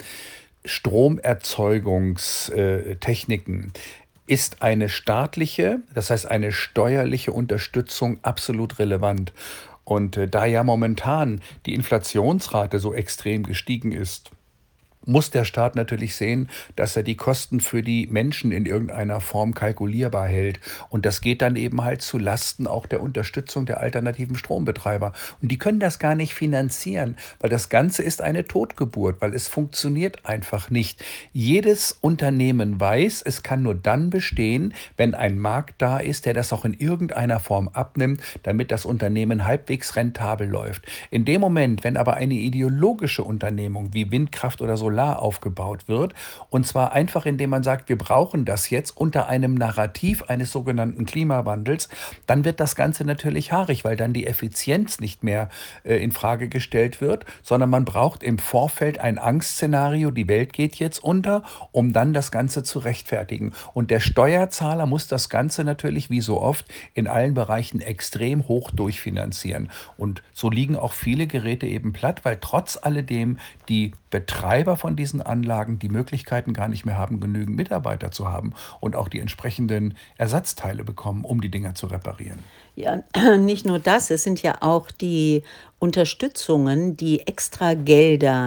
Stromerzeugungstechniken. Ist eine staatliche, das heißt eine steuerliche Unterstützung absolut relevant. Und äh, da ja momentan die Inflationsrate so extrem gestiegen ist, muss der Staat natürlich sehen, dass er die Kosten für die Menschen in irgendeiner Form kalkulierbar hält. Und das geht dann eben halt zu Lasten auch der Unterstützung der alternativen Strombetreiber. Und die können das gar nicht finanzieren, weil das Ganze ist eine Totgeburt, weil es funktioniert einfach nicht. Jedes Unternehmen weiß, es kann nur dann bestehen, wenn ein Markt da ist, der das auch in irgendeiner Form abnimmt, damit das Unternehmen halbwegs rentabel läuft. In dem Moment, wenn aber eine ideologische Unternehmung wie Windkraft oder Solar aufgebaut wird, und zwar einfach indem man sagt, wir brauchen das jetzt unter einem Narrativ eines sogenannten Klimawandels, dann wird das Ganze natürlich haarig, weil dann die Effizienz nicht mehr äh, in Frage gestellt wird, sondern man braucht im Vorfeld ein Angstszenario, die Welt geht jetzt unter, um dann das Ganze zu rechtfertigen. Und der Steuerzahler muss das Ganze natürlich wie so oft in allen Bereichen extrem hoch durchfinanzieren. Und so liegen auch viele Geräte eben platt, weil trotz alledem die Betreiber von diesen Anlagen die Möglichkeiten gar nicht mehr haben, genügend Mitarbeiter zu haben und auch die entsprechenden Ersatzteile bekommen, um die Dinger zu reparieren. Ja, nicht nur das, es sind ja auch die Unterstützungen, die Extragelder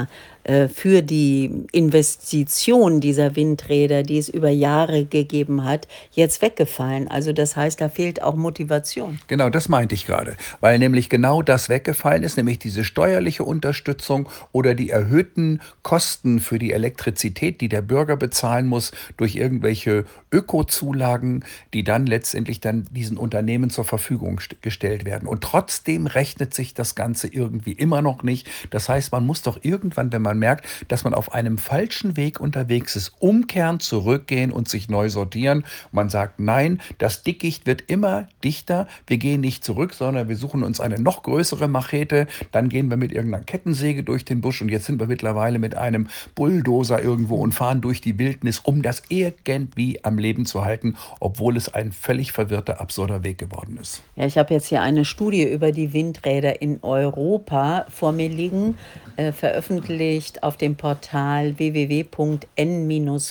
äh, für die Investition dieser Windräder, die es über Jahre gegeben hat, jetzt weggefallen. Also das heißt, da fehlt auch Motivation. Genau, das meinte ich gerade, weil nämlich genau das weggefallen ist, nämlich diese steuerliche Unterstützung oder die erhöhten Kosten für die Elektrizität, die der Bürger bezahlen muss durch irgendwelche Ökozulagen, die dann letztendlich dann diesen Unternehmen zur Verfügung st- gestellt werden. Und trotzdem rechnet sich das Ganze irgendwie immer noch nicht. Das heißt, man muss doch irgendwann, wenn man merkt, dass man auf einem falschen Weg unterwegs ist, umkehren, zurückgehen und sich neu sortieren. Man sagt, nein, das Dickicht wird immer dichter. Wir gehen nicht zurück, sondern wir suchen uns eine noch größere Machete. Dann gehen wir mit irgendeiner Kettensäge durch den Busch und jetzt sind wir mittlerweile mit einem Bulldozer irgendwo und fahren durch die Wildnis, um das irgendwie am Leben zu halten, obwohl es ein völlig verwirrter, absurder Weg geworden ist. Ja, ich habe jetzt hier eine Studie über die Windräder in Europa vor mir liegen, äh, veröffentlicht auf dem Portal w w w punkt n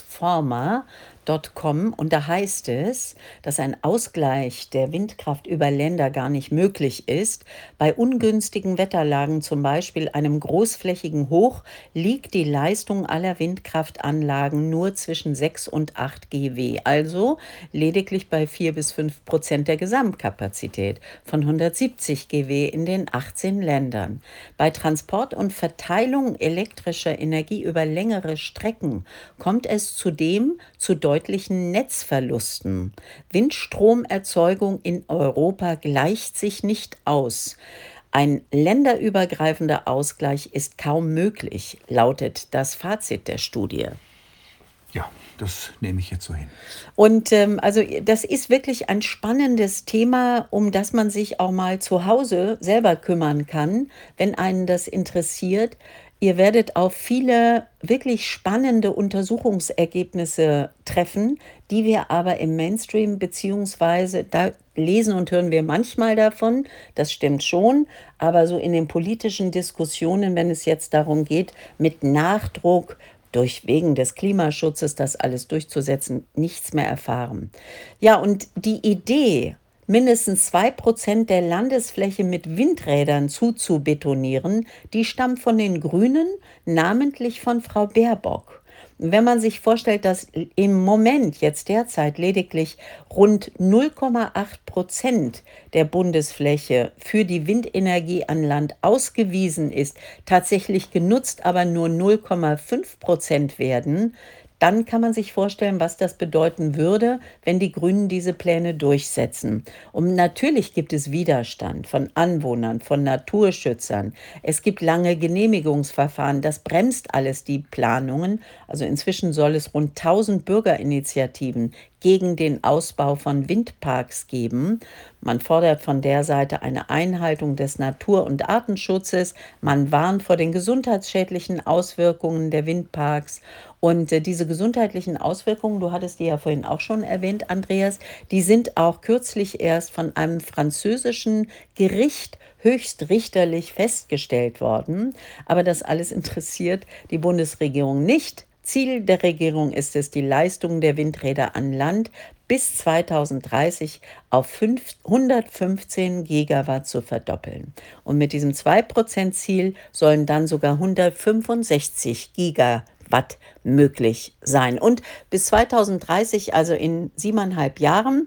forma punkt com, und da heißt es, dass ein Ausgleich der Windkraft über Länder gar nicht möglich ist. Bei ungünstigen Wetterlagen, zum Beispiel einem großflächigen Hoch, liegt die Leistung aller Windkraftanlagen nur zwischen sechs und acht Gigawatt, also lediglich bei vier bis fünf Prozent der Gesamtkapazität von hundertsiebzig Gigawatt in den achtzehn Ländern. Bei Transport und Verteilung elektrischer Energie über längere Strecken kommt es zudem zu deutlichen Netzverlusten. Windstromerzeugung in Europa gleicht sich nicht aus. Ein länderübergreifender Ausgleich ist kaum möglich, lautet das Fazit der Studie. Ja, das nehme ich jetzt so hin. Und ähm, also das ist wirklich ein spannendes Thema, um das man sich auch mal zu Hause selber kümmern kann, wenn einen das interessiert. Ihr werdet auf viele wirklich spannende Untersuchungsergebnisse treffen, die wir aber im Mainstream, beziehungsweise da lesen und hören wir manchmal davon, das stimmt schon, aber so in den politischen Diskussionen, wenn es jetzt darum geht, mit Nachdruck durch wegen des Klimaschutzes das alles durchzusetzen, nichts mehr erfahren. Ja, und die Idee, mindestens zwei Prozent der Landesfläche mit Windrädern zuzubetonieren, die stammt von den Grünen, namentlich von Frau Baerbock. Wenn man sich vorstellt, dass im Moment jetzt derzeit lediglich rund null Komma acht Prozent der Bundesfläche für die Windenergie an Land ausgewiesen ist, tatsächlich genutzt aber nur null Komma fünf Prozent werden, dann kann man sich vorstellen, was das bedeuten würde, wenn die Grünen diese Pläne durchsetzen. Und natürlich gibt es Widerstand von Anwohnern, von Naturschützern. Es gibt lange Genehmigungsverfahren. Das bremst alles die Planungen. Also inzwischen soll es rund tausend Bürgerinitiativen gegen den Ausbau von Windparks geben. Man fordert von der Seite eine Einhaltung des Natur- und Artenschutzes. Man warnt vor den gesundheitsschädlichen Auswirkungen der Windparks. Und äh, diese gesundheitlichen Auswirkungen, du hattest die ja vorhin auch schon erwähnt, Andreas, die sind auch kürzlich erst von einem französischen Gericht höchstrichterlich festgestellt worden. Aber das alles interessiert die Bundesregierung nicht. Ziel der Regierung ist es, die Leistung der Windräder an Land bis zweitausenddreißig auf hundertfünfzehn Gigawatt zu verdoppeln. Und mit diesem zwei Prozent Ziel sollen dann sogar hundertfünfundsechzig Gigawatt möglich sein. Und bis zweitausenddreißig, also in siebeneinhalb Jahren,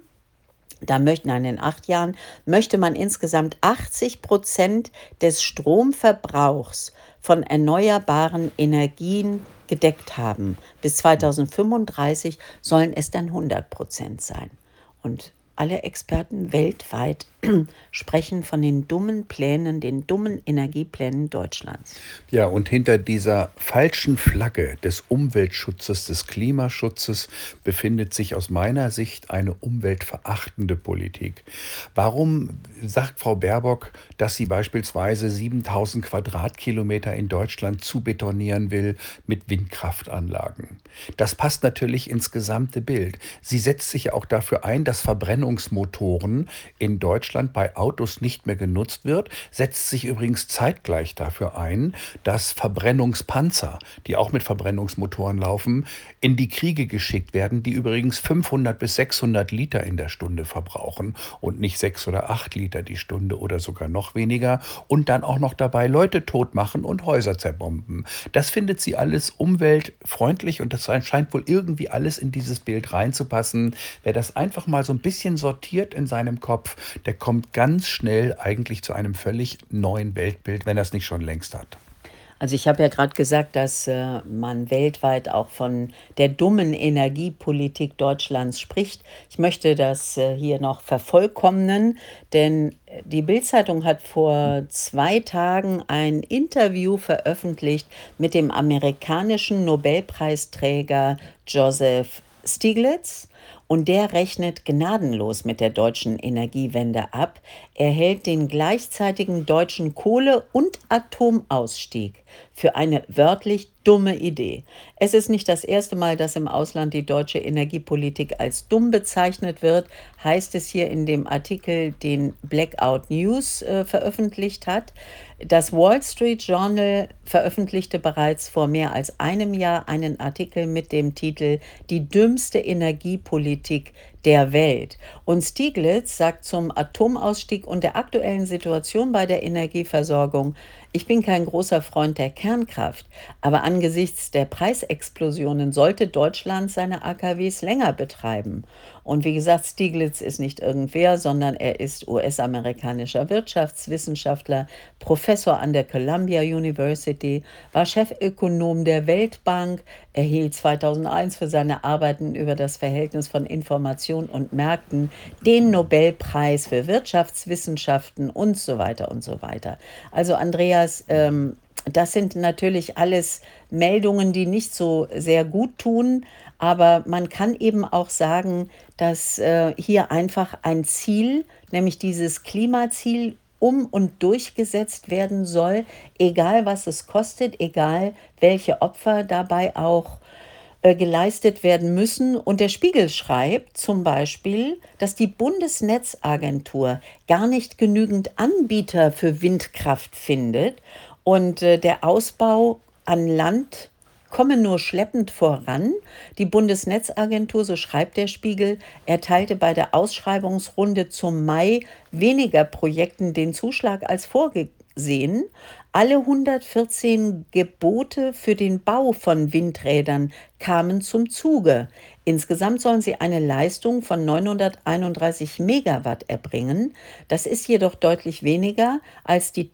da möchten, nein, in acht Jahren, möchte man insgesamt achtzig Prozent des Stromverbrauchs von erneuerbaren Energien gedeckt haben. Bis zweitausendfünfunddreißig sollen es dann hundert Prozent sein. Und alle Experten weltweit sprechen von den dummen Plänen, den dummen Energieplänen Deutschlands. Ja, und hinter dieser falschen Flagge des Umweltschutzes, des Klimaschutzes befindet sich aus meiner Sicht eine umweltverachtende Politik. Warum sagt Frau Baerbock, dass sie beispielsweise siebentausend Quadratkilometer in Deutschland zubetonieren will mit Windkraftanlagen? Das passt natürlich ins gesamte Bild. Sie setzt sich auch dafür ein, dass Verbrennungsmotoren in Deutschland Deutschland bei Autos nicht mehr genutzt wird, setzt sich übrigens zeitgleich dafür ein, dass Verbrennungspanzer, die auch mit Verbrennungsmotoren laufen, in die Kriege geschickt werden, die übrigens fünfhundert bis sechshundert Liter in der Stunde verbrauchen und nicht sechs oder acht Liter die Stunde oder sogar noch weniger und dann auch noch dabei Leute tot machen und Häuser zerbomben. Das findet sie alles umweltfreundlich und das scheint wohl irgendwie alles in dieses Bild reinzupassen. Wer das einfach mal so ein bisschen sortiert in seinem Kopf, der kommt ganz schnell eigentlich zu einem völlig neuen Weltbild, wenn er es nicht schon längst hat. Also ich habe ja gerade gesagt, dass äh, man weltweit auch von der dummen Energiepolitik Deutschlands spricht. Ich möchte das äh, hier noch vervollkommnen, denn äh, die Bild-Zeitung hat vor zwei Tagen ein Interview veröffentlicht mit dem amerikanischen Nobelpreisträger Joseph Stiglitz. Und der rechnet gnadenlos mit der deutschen Energiewende ab. Er hält den gleichzeitigen deutschen Kohle- und Atomausstieg für eine wörtlich dumme Idee. Es ist nicht das erste Mal, dass im Ausland die deutsche Energiepolitik als dumm bezeichnet wird, heißt es hier in dem Artikel, den Blackout News äh, veröffentlicht hat. Das Wall Street Journal veröffentlichte bereits vor mehr als einem Jahr einen Artikel mit dem Titel Die dümmste Energiepolitik der Welt. Und Stiglitz sagt zum Atomausstieg und der aktuellen Situation bei der Energieversorgung: Ich bin kein großer Freund der Kernkraft, aber angesichts der Preisexplosionen sollte Deutschland seine A K Ws länger betreiben. Und wie gesagt, Stiglitz ist nicht irgendwer, sondern er ist U S-amerikanischer Wirtschaftswissenschaftler, Professor an der Columbia University, war Chefökonom der Weltbank, erhielt zweitausendeins für seine Arbeiten über das Verhältnis von Information und Märkten den Nobelpreis für Wirtschaftswissenschaften und so weiter und so weiter. Also Andreas, ähm, das sind natürlich alles Meldungen, die nicht so sehr gut tun, aber man kann eben auch sagen, dass äh, hier einfach ein Ziel, nämlich dieses Klimaziel, um und durchgesetzt werden soll, egal was es kostet, egal welche Opfer dabei auch äh, geleistet werden müssen. Und der Spiegel schreibt zum Beispiel, dass die Bundesnetzagentur gar nicht genügend Anbieter für Windkraft findet und äh, der Ausbau an Land komme nur schleppend voran. Die Bundesnetzagentur, so schreibt der Spiegel, erteilte bei der Ausschreibungsrunde zum Mai weniger Projekten den Zuschlag als vorgesehen. Alle hundertvierzehn Gebote für den Bau von Windrädern kamen zum Zuge. Insgesamt sollen sie eine Leistung von neunhunderteinunddreißig Megawatt erbringen. Das ist jedoch deutlich weniger als die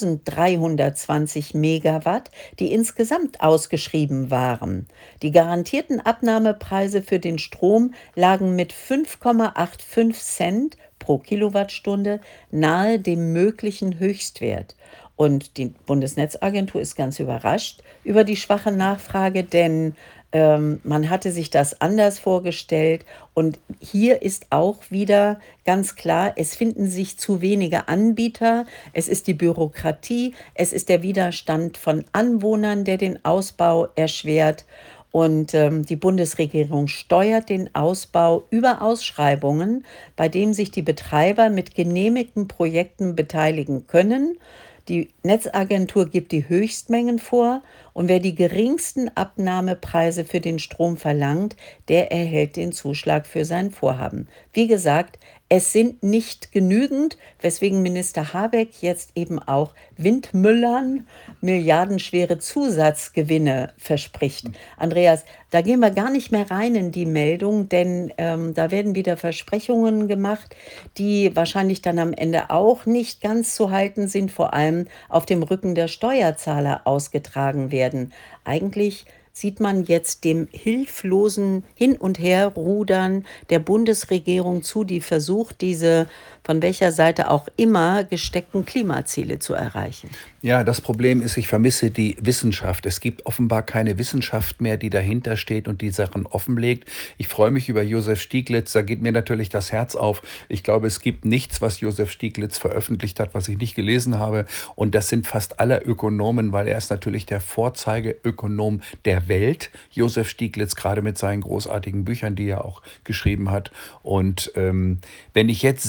eintausenddreihundertzwanzig Megawatt, die insgesamt ausgeschrieben waren. Die garantierten Abnahmepreise für den Strom lagen mit fünf Komma fünfundachtzig Cent pro Kilowattstunde nahe dem möglichen Höchstwert. Und die Bundesnetzagentur ist ganz überrascht über die schwache Nachfrage, denn ähm, man hatte sich das anders vorgestellt. Und hier ist auch wieder ganz klar, es finden sich zu wenige Anbieter, es ist die Bürokratie, es ist der Widerstand von Anwohnern, der den Ausbau erschwert. Und ähm, die Bundesregierung steuert den Ausbau über Ausschreibungen, bei dem sich die Betreiber mit genehmigten Projekten beteiligen können. Die Netzagentur gibt die Höchstmengen vor und wer die geringsten Abnahmepreise für den Strom verlangt, der erhält den Zuschlag für sein Vorhaben. Wie gesagt, es sind nicht genügend, weswegen Minister Habeck jetzt eben auch Windmüllern milliardenschwere Zusatzgewinne verspricht. Andreas, da gehen wir gar nicht mehr rein in die Meldung, denn ähm, da werden wieder Versprechungen gemacht, die wahrscheinlich dann am Ende auch nicht ganz zu halten sind, vor allem auf dem Rücken der Steuerzahler ausgetragen werden. Eigentlich sieht man jetzt dem hilflosen Hin- und Herrudern der Bundesregierung zu, die versucht, diese von welcher Seite auch immer gesteckten Klimaziele zu erreichen. Ja, das Problem ist, ich vermisse die Wissenschaft. Es gibt offenbar keine Wissenschaft mehr, die dahinter steht und die Sachen offenlegt. Ich freue mich über Joseph Stiglitz, da geht mir natürlich das Herz auf. Ich glaube, es gibt nichts, was Joseph Stiglitz veröffentlicht hat, was ich nicht gelesen habe. Und das sind fast alle Ökonomen, weil er ist natürlich der Vorzeigeökonom der Welt. Joseph Stiglitz, gerade mit seinen großartigen Büchern, die er auch geschrieben hat. Und ähm, wenn ich jetzt sehe, in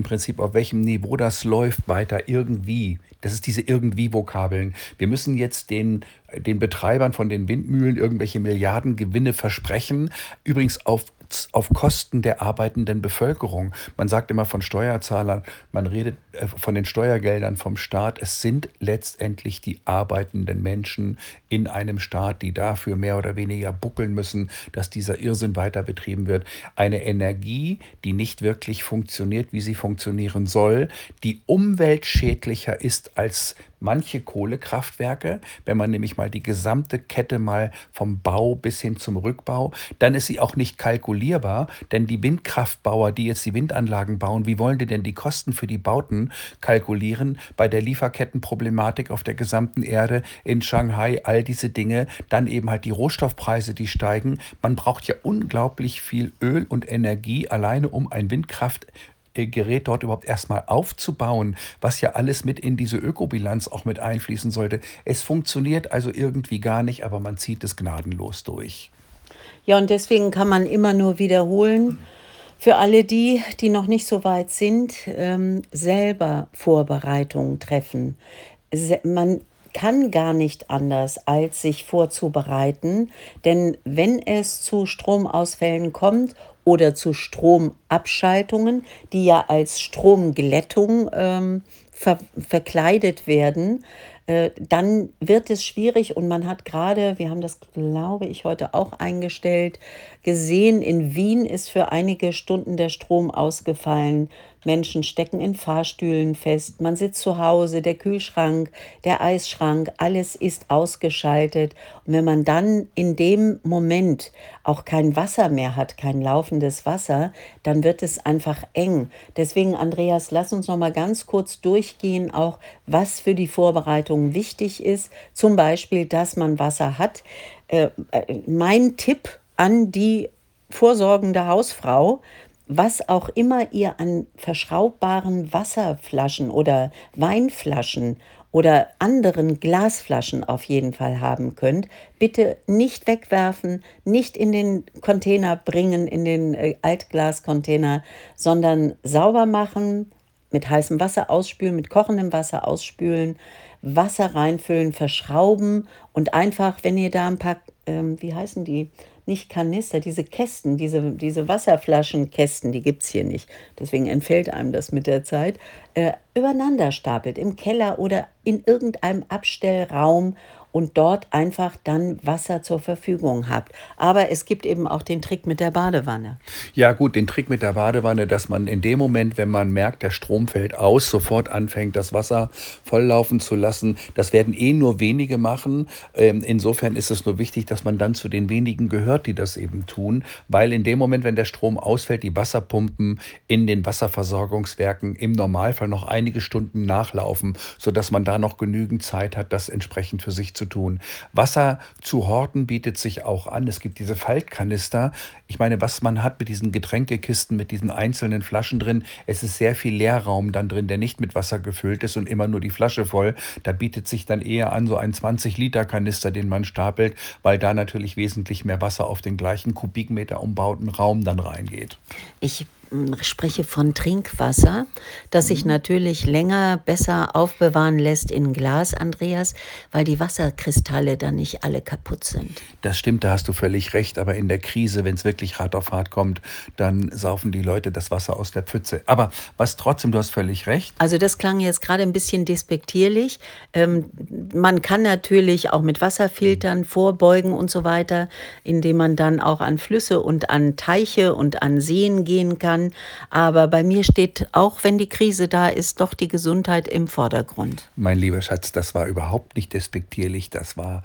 Prinzip, auf welchem Niveau das läuft, weiter irgendwie. Das ist diese Irgendwie-Vokabeln. Wir müssen jetzt den, den Betreibern von den Windmühlen irgendwelche Milliardengewinne versprechen. Übrigens auf, auf Kosten der arbeitenden Bevölkerung. Man sagt immer von Steuerzahlern, man redet äh, von den Steuergeldern vom Staat. Es sind letztendlich die arbeitenden Menschen in einem Staat, die dafür mehr oder weniger buckeln müssen, dass dieser Irrsinn weiter betrieben wird. Eine Energie, die nicht wirklich funktioniert, wie sie funktionieren soll, die umweltschädlicher ist als manche Kohlekraftwerke. Wenn man nämlich mal die gesamte Kette mal vom Bau bis hin zum Rückbau, dann ist sie auch nicht kalkulierbar, denn die Windkraftbauer, die jetzt die Windanlagen bauen, wie wollen die denn die Kosten für die Bauten kalkulieren bei der Lieferkettenproblematik auf der gesamten Erde, in Shanghai, all diese Dinge, dann eben halt die Rohstoffpreise, die steigen. Man braucht ja unglaublich viel Öl und Energie alleine, um ein Windkraft Gerät dort überhaupt erstmal aufzubauen, was ja alles mit in diese Ökobilanz auch mit einfließen sollte. Es funktioniert also irgendwie gar nicht, aber man zieht es gnadenlos durch. Ja, und deswegen kann man immer nur wiederholen, für alle die, die noch nicht so weit sind, ähm, selber Vorbereitungen treffen. Se man kann gar nicht anders, als sich vorzubereiten, denn wenn es zu Stromausfällen kommt oder zu Stromabschaltungen, die ja als Stromglättung ähm, ver verkleidet werden, äh, dann wird es schwierig und man hat gerade, wir haben das, glaube ich, heute auch eingestellt, gesehen, in Wien ist für einige Stunden der Strom ausgefallen. Menschen stecken in Fahrstühlen fest, man sitzt zu Hause, der Kühlschrank, der Eisschrank, alles ist ausgeschaltet. Und wenn man dann in dem Moment auch kein Wasser mehr hat, kein laufendes Wasser, dann wird es einfach eng. Deswegen, Andreas, lass uns noch mal ganz kurz durchgehen, auch was für die Vorbereitung wichtig ist. Zum Beispiel, dass man Wasser hat. Äh, äh, mein Tipp an die vorsorgende Hausfrau: Was auch immer ihr an verschraubbaren Wasserflaschen oder Weinflaschen oder anderen Glasflaschen auf jeden Fall haben könnt, bitte nicht wegwerfen, nicht in den Container bringen, in den äh, Altglascontainer, sondern sauber machen, mit heißem Wasser ausspülen, mit kochendem Wasser ausspülen, Wasser reinfüllen, verschrauben und einfach, wenn ihr da ein paar, ähm, wie heißen die? Nicht Kanister, diese Kästen, diese, diese Wasserflaschenkästen, die gibt es hier nicht. Deswegen entfällt einem das mit der Zeit. Äh, übereinander stapelt im Keller oder in irgendeinem Abstellraum und dort einfach dann Wasser zur Verfügung habt. Aber es gibt eben auch den Trick mit der Badewanne. Ja gut, den Trick mit der Badewanne, dass man in dem Moment, wenn man merkt, der Strom fällt aus, sofort anfängt, das Wasser volllaufen zu lassen. Das werden eh nur wenige machen. Ähm, insofern ist es nur wichtig, dass man dann zu den wenigen gehört, die das eben tun, weil in dem Moment, wenn der Strom ausfällt, die Wasserpumpen in den Wasserversorgungswerken im Normalfall noch einige Stunden nachlaufen, sodass man da noch genügend Zeit hat, das entsprechend für sich zu tun. Wasser zu horten bietet sich auch an. Es gibt diese Faltkanister. Ich meine, was man hat mit diesen Getränkekisten, mit diesen einzelnen Flaschen drin, es ist sehr viel Leerraum dann drin, der nicht mit Wasser gefüllt ist und immer nur die Flasche voll. Da bietet sich dann eher an so ein zwanzig Liter Kanister, den man stapelt, weil da natürlich wesentlich mehr Wasser auf den gleichen Kubikmeter umbauten Raum dann reingeht. Ich mm, spreche von Trinkwasser, das sich natürlich länger besser aufbewahren lässt in Glas, Andreas, weil die Wasserkristalle dann nicht alle kaputt sind. Das stimmt, da hast du völlig recht, aber in der Krise, wenn es wirklich hart auf hart kommt, dann saufen die Leute das Wasser aus der Pfütze. Aber was trotzdem, du hast völlig recht. Also das klang jetzt gerade ein bisschen despektierlich. Ähm, man kann natürlich auch mit Wasserfiltern vorbeugen und so weiter, indem man dann auch an Flüsse und an Teiche und an Seen gehen kann. Aber bei mir steht, auch wenn die Krise da ist, doch die Gesundheit im Vordergrund. Mein lieber Schatz, das war überhaupt nicht despektierlich, das war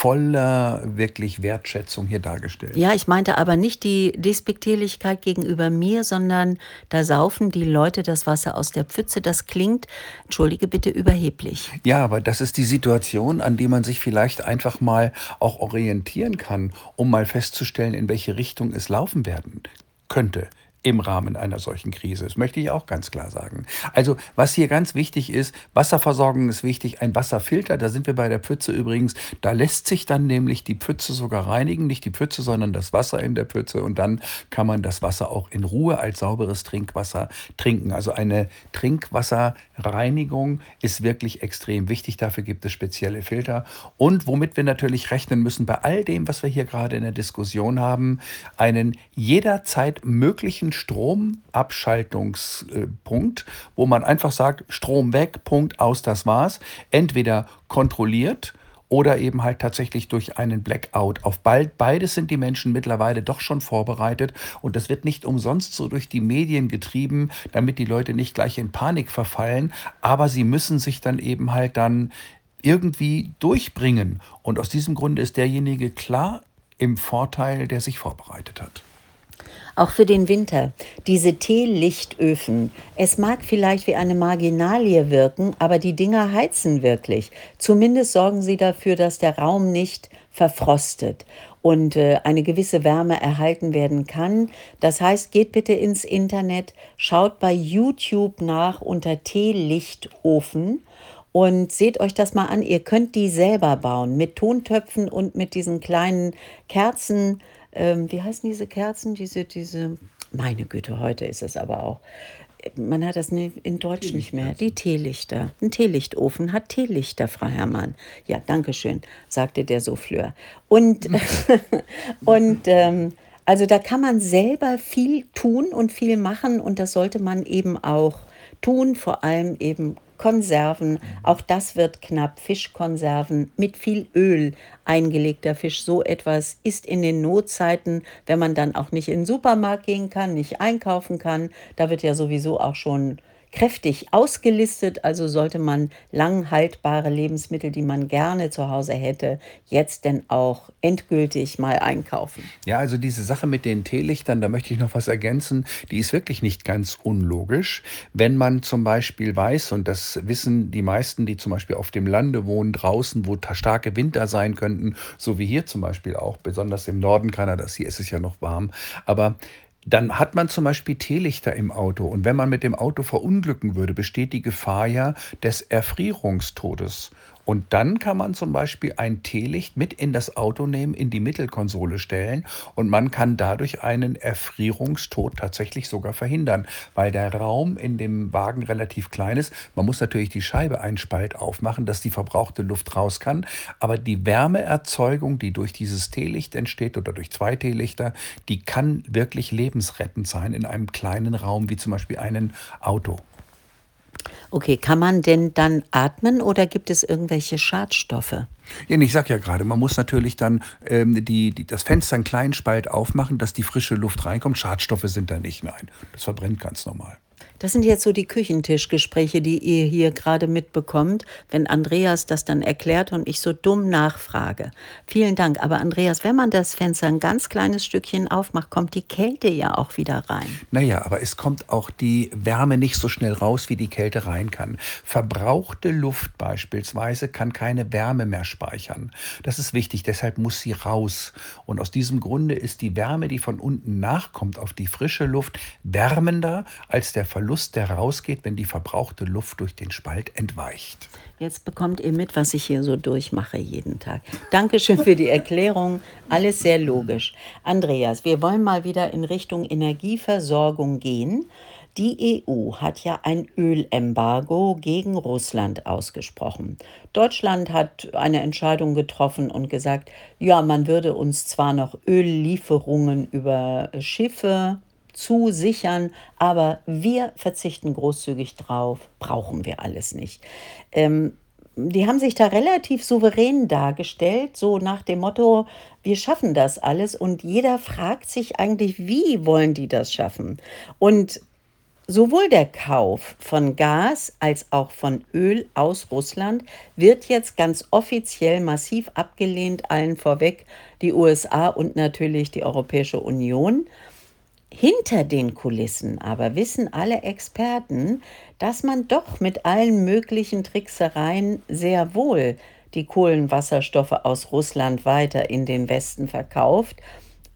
voller wirklich Wertschätzung hier dargestellt. Ja, ich meinte aber nicht die Despektierlichkeit gegenüber mir, sondern da saufen die Leute das Wasser aus der Pfütze. Das klingt, entschuldige bitte, überheblich. Ja, aber das ist die Situation, an die man sich vielleicht einfach mal auch orientieren kann, um mal festzustellen, in welche Richtung es laufen werden könnte. im Rahmen einer solchen Krise. Das möchte ich auch ganz klar sagen. Also, was hier ganz wichtig ist, Wasserversorgung ist wichtig, ein Wasserfilter, da sind wir bei der Pfütze übrigens, da lässt sich dann nämlich die Pfütze sogar reinigen, nicht die Pfütze, sondern das Wasser in der Pfütze und dann kann man das Wasser auch in Ruhe als sauberes Trinkwasser trinken. Also eine Trinkwasserreinigung ist wirklich extrem wichtig, dafür gibt es spezielle Filter und womit wir natürlich rechnen müssen bei all dem, was wir hier gerade in der Diskussion haben, einen jederzeit möglichen Stromabschaltungspunkt, wo man einfach sagt, Strom weg, Punkt, aus, das war's. Entweder kontrolliert oder eben halt tatsächlich durch einen Blackout. Auf bald, beides sind die Menschen mittlerweile doch schon vorbereitet und das wird nicht umsonst so durch die Medien getrieben, damit die Leute nicht gleich in Panik verfallen, aber sie müssen sich dann eben halt dann irgendwie durchbringen und aus diesem Grunde ist derjenige klar im Vorteil, der sich vorbereitet hat. Auch für den Winter. Diese Teelichtöfen. Es mag vielleicht wie eine Marginalie wirken, aber die Dinger heizen wirklich. Zumindest sorgen sie dafür, dass der Raum nicht verfrostet und äh, eine gewisse Wärme erhalten werden kann. Das heißt, geht bitte ins Internet, schaut bei YouTube nach unter Teelichtofen und seht euch das mal an. Ihr könnt die selber bauen mit Tontöpfen und mit diesen kleinen Kerzen. Ähm, wie heißen diese Kerzen? Diese, diese, meine Güte, heute ist es aber auch. Man hat das ni- in Deutsch nicht mehr. Die Teelichter. Ein Teelichtofen hat Teelichter, Frau Herrmann. Ja, danke schön, sagte der Souffleur. Und, und ähm, also da kann man selber viel tun und viel machen und das sollte man eben auch tun, vor allem eben Konserven. Auch das wird knapp. Fischkonserven mit viel Öl eingelegter Fisch. So etwas ist in den Notzeiten, wenn man dann auch nicht in den Supermarkt gehen kann, nicht einkaufen kann. Da wird ja sowieso auch schon kräftig ausgelistet. Also sollte man lang haltbare Lebensmittel, die man gerne zu Hause hätte, jetzt denn auch endgültig mal einkaufen. Ja, also diese Sache mit den Teelichtern, da möchte ich noch was ergänzen, die ist wirklich nicht ganz unlogisch. Wenn man zum Beispiel weiß, und das wissen die meisten, die zum Beispiel auf dem Lande wohnen, draußen, wo ta- starke Winter sein könnten, so wie hier zum Beispiel auch, besonders im Norden Kanadas, hier ist es ja noch warm, aber dann hat man zum Beispiel Teelichter im Auto und wenn man mit dem Auto verunglücken würde, besteht die Gefahr ja des Erfrierungstodes. Und dann kann man zum Beispiel ein Teelicht mit in das Auto nehmen, in die Mittelkonsole stellen und man kann dadurch einen Erfrierungstod tatsächlich sogar verhindern, weil der Raum in dem Wagen relativ klein ist. Man muss natürlich die Scheibe einen Spalt aufmachen, dass die verbrauchte Luft raus kann, aber die Wärmeerzeugung, die durch dieses Teelicht entsteht oder durch zwei Teelichter, die kann wirklich lebensrettend sein in einem kleinen Raum wie zum Beispiel einem Auto. Okay, kann man denn dann atmen oder gibt es irgendwelche Schadstoffe? Ja, ne, ich sag ja gerade, man muss natürlich dann ähm, die, die, das Fenster einen kleinen Spalt aufmachen, dass die frische Luft reinkommt. Schadstoffe sind da nicht, nein. Das verbrennt ganz normal. Das sind jetzt so die Küchentischgespräche, die ihr hier gerade mitbekommt, wenn Andreas das dann erklärt und ich so dumm nachfrage. Vielen Dank. Aber Andreas, wenn man das Fenster ein ganz kleines Stückchen aufmacht, kommt die Kälte ja auch wieder rein. Naja, aber es kommt auch die Wärme nicht so schnell raus, wie die Kälte rein kann. Verbrauchte Luft beispielsweise kann keine Wärme mehr speichern. Das ist wichtig, deshalb muss sie raus. Und aus diesem Grunde ist die Wärme, die von unten nachkommt auf die frische Luft, wärmender als der Verlust, der rausgeht, wenn die verbrauchte Luft durch den Spalt entweicht. Jetzt bekommt ihr mit, was ich hier so durchmache jeden Tag. Dankeschön für die Erklärung. Alles sehr logisch. Andreas, wir wollen mal wieder in Richtung Energieversorgung gehen. Die E U hat ja ein Ölembargo gegen Russland ausgesprochen. Deutschland hat eine Entscheidung getroffen und gesagt, ja, man würde uns zwar noch Öllieferungen über Schiffe zusichern, aber wir verzichten großzügig drauf, brauchen wir alles nicht. Ähm, Die haben sich da relativ souverän dargestellt, so nach dem Motto, wir schaffen das alles und jeder fragt sich eigentlich, wie wollen die das schaffen? Und sowohl der Kauf von Gas als auch von Öl aus Russland wird jetzt ganz offiziell massiv abgelehnt, allen vorweg die U S A und natürlich die Europäische Union. Hinter den Kulissen aber wissen alle Experten, dass man doch mit allen möglichen Tricksereien sehr wohl die Kohlenwasserstoffe aus Russland weiter in den Westen verkauft.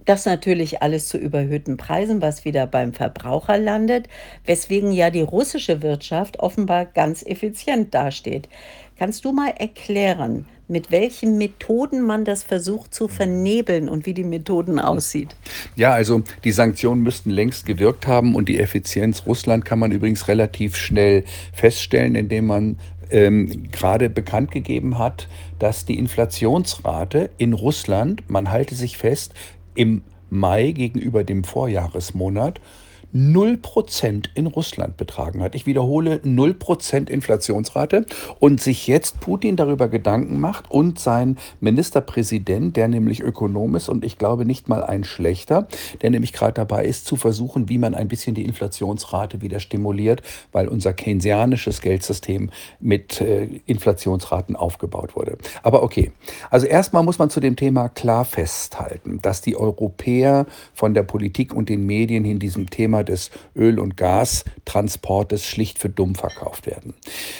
Das natürlich alles zu überhöhten Preisen, was wieder beim Verbraucher landet, weswegen ja die russische Wirtschaft offenbar ganz effizient dasteht. Kannst du mal erklären, mit welchen Methoden man das versucht zu vernebeln und wie die Methoden aussieht? Ja, also die Sanktionen müssten längst gewirkt haben und die Effizienz Russland kann man übrigens relativ schnell feststellen, indem man ähm, gerade bekannt gegeben hat, dass die Inflationsrate in Russland, man halte sich fest, im Mai gegenüber dem Vorjahresmonat null Prozent in Russland betragen hat. Ich wiederhole, null Prozent Inflationsrate und sich jetzt Putin darüber Gedanken macht und sein Ministerpräsident, der nämlich Ökonom ist und ich glaube nicht mal ein schlechter, der nämlich gerade dabei ist zu versuchen, wie man ein bisschen die Inflationsrate wieder stimuliert, weil unser keynesianisches Geldsystem mit äh, Inflationsraten aufgebaut wurde. Aber okay, also erstmal muss man zu dem Thema klar festhalten, dass die Europäer von der Politik und den Medien in diesem Thema des Öl- und Gastransportes schlicht für dumm verkauft werden.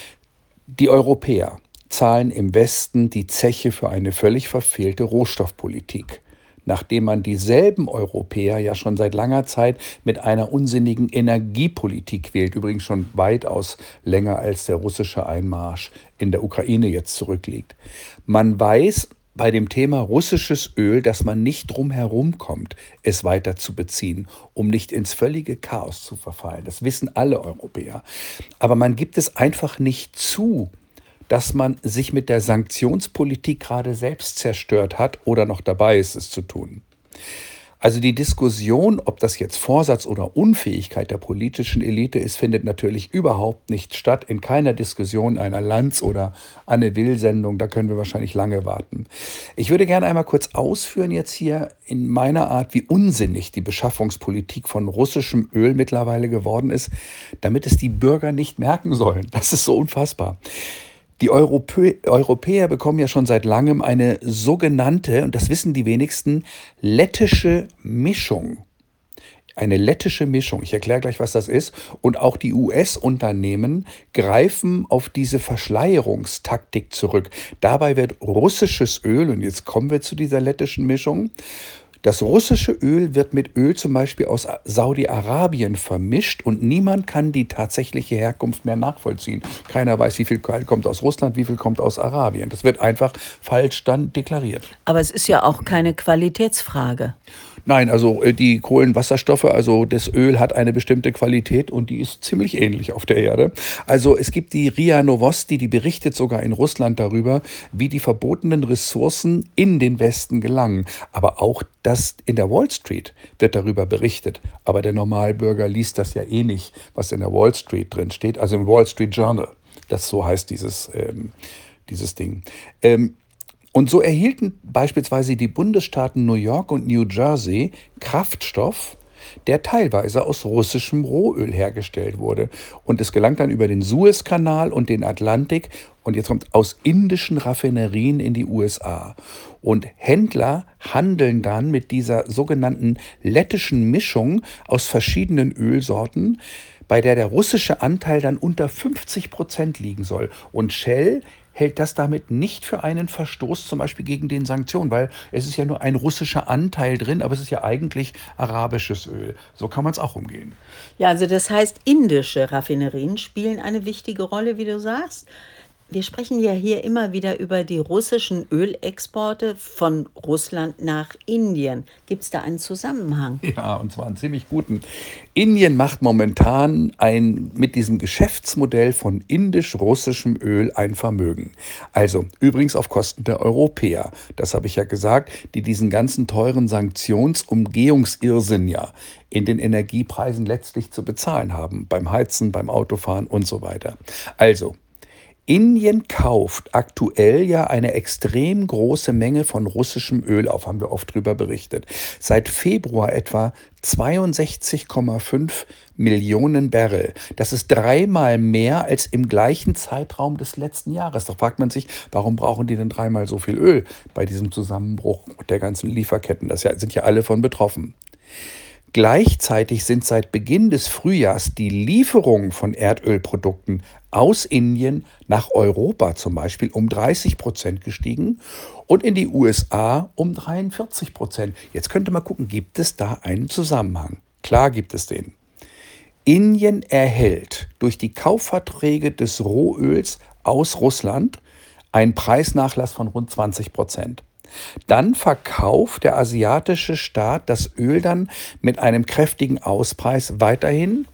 Die Europäer zahlen im Westen die Zeche für eine völlig verfehlte Rohstoffpolitik, nachdem man dieselben Europäer ja schon seit langer Zeit mit einer unsinnigen Energiepolitik wählt, übrigens schon weitaus länger als der russische Einmarsch in der Ukraine jetzt zurückliegt. Man weiß bei dem Thema russisches Öl, dass man nicht drum herum kommt, es weiter zu beziehen, um nicht ins völlige Chaos zu verfallen. Das wissen alle Europäer. Aber man gibt es einfach nicht zu, dass man sich mit der Sanktionspolitik gerade selbst zerstört hat oder noch dabei ist, es zu tun. Also die Diskussion, ob das jetzt Vorsatz oder Unfähigkeit der politischen Elite ist, findet natürlich überhaupt nicht statt. In keiner Diskussion einer Lanz- oder Anne-Will-Sendung, da können wir wahrscheinlich lange warten. Ich würde gerne einmal kurz ausführen jetzt hier in meiner Art, wie unsinnig die Beschaffungspolitik von russischem Öl mittlerweile geworden ist, damit es die Bürger nicht merken sollen. Das ist so unfassbar. Die Europä Europäer bekommen ja schon seit langem eine sogenannte, und das wissen die wenigsten, lettische Mischung. Eine lettische Mischung. Ich erkläre gleich, was das ist. Und auch die U S-Unternehmen greifen auf diese Verschleierungstaktik zurück. Dabei wird russisches Öl, und jetzt kommen wir zu dieser lettischen Mischung, das russische Öl wird mit Öl zum Beispiel aus Saudi-Arabien vermischt und niemand kann die tatsächliche Herkunft mehr nachvollziehen. Keiner weiß, wie viel kommt aus Russland, wie viel kommt aus Arabien. Das wird einfach falsch dann deklariert. Aber es ist ja auch keine Qualitätsfrage. Nein, also äh, die Kohlenwasserstoffe, also das Öl hat eine bestimmte Qualität und die ist ziemlich ähnlich auf der Erde. Also es gibt die R I A Novosti, die berichtet sogar in Russland darüber, wie die verbotenen Ressourcen in den Westen gelangen. Aber auch das in der Wall Street wird darüber berichtet. Aber der Normalbürger liest das ja eh nicht, was in der Wall Street drin steht, also im Wall Street Journal. Das so heißt dieses, ähm, dieses Ding. Ähm, Und so erhielten beispielsweise die Bundesstaaten New York und New Jersey Kraftstoff, der teilweise aus russischem Rohöl hergestellt wurde. Und es gelangt dann über den Suezkanal und den Atlantik und jetzt kommt aus indischen Raffinerien in die U S A. Und Händler handeln dann mit dieser sogenannten lettischen Mischung aus verschiedenen Ölsorten, bei der der russische Anteil dann unter fünfzig Prozent liegen soll. Und Shell hält das damit nicht für einen Verstoß zum Beispiel gegen den Sanktionen, weil es ist ja nur ein russischer Anteil drin, aber es ist ja eigentlich arabisches Öl. So kann man es auch umgehen. Ja, also das heißt, indische Raffinerien spielen eine wichtige Rolle, wie du sagst. Wir sprechen ja hier immer wieder über die russischen Ölexporte von Russland nach Indien. Gibt es da einen Zusammenhang? Ja, und zwar einen ziemlich guten. Indien macht momentan ein, mit diesem Geschäftsmodell von indisch-russischem Öl ein Vermögen. Also übrigens auf Kosten der Europäer. Das habe ich ja gesagt, die diesen ganzen teuren Sanktionsumgehungsirrsinn ja in den Energiepreisen letztlich zu bezahlen haben. Beim Heizen, beim Autofahren und so weiter. Also, Indien kauft aktuell ja eine extrem große Menge von russischem Öl auf, haben wir oft drüber berichtet. Seit Februar etwa zweiundsechzig Komma fünf Millionen Barrel. Das ist dreimal mehr als im gleichen Zeitraum des letzten Jahres. Da fragt man sich, warum brauchen die denn dreimal so viel Öl bei diesem Zusammenbruch der ganzen Lieferketten? Das ja, sind ja alle von betroffen. Gleichzeitig sind seit Beginn des Frühjahrs die Lieferungen von Erdölprodukten aus Indien nach Europa zum Beispiel um dreißig Prozent gestiegen und in die U S A um dreiundvierzig Prozent. Jetzt könnte man gucken, gibt es da einen Zusammenhang? Klar gibt es den. Indien erhält durch die Kaufverträge des Rohöls aus Russland einen Preisnachlass von rund zwanzig Prozent. Dann verkauft der asiatische Staat das Öl dann mit einem kräftigen Auspreis weiterhin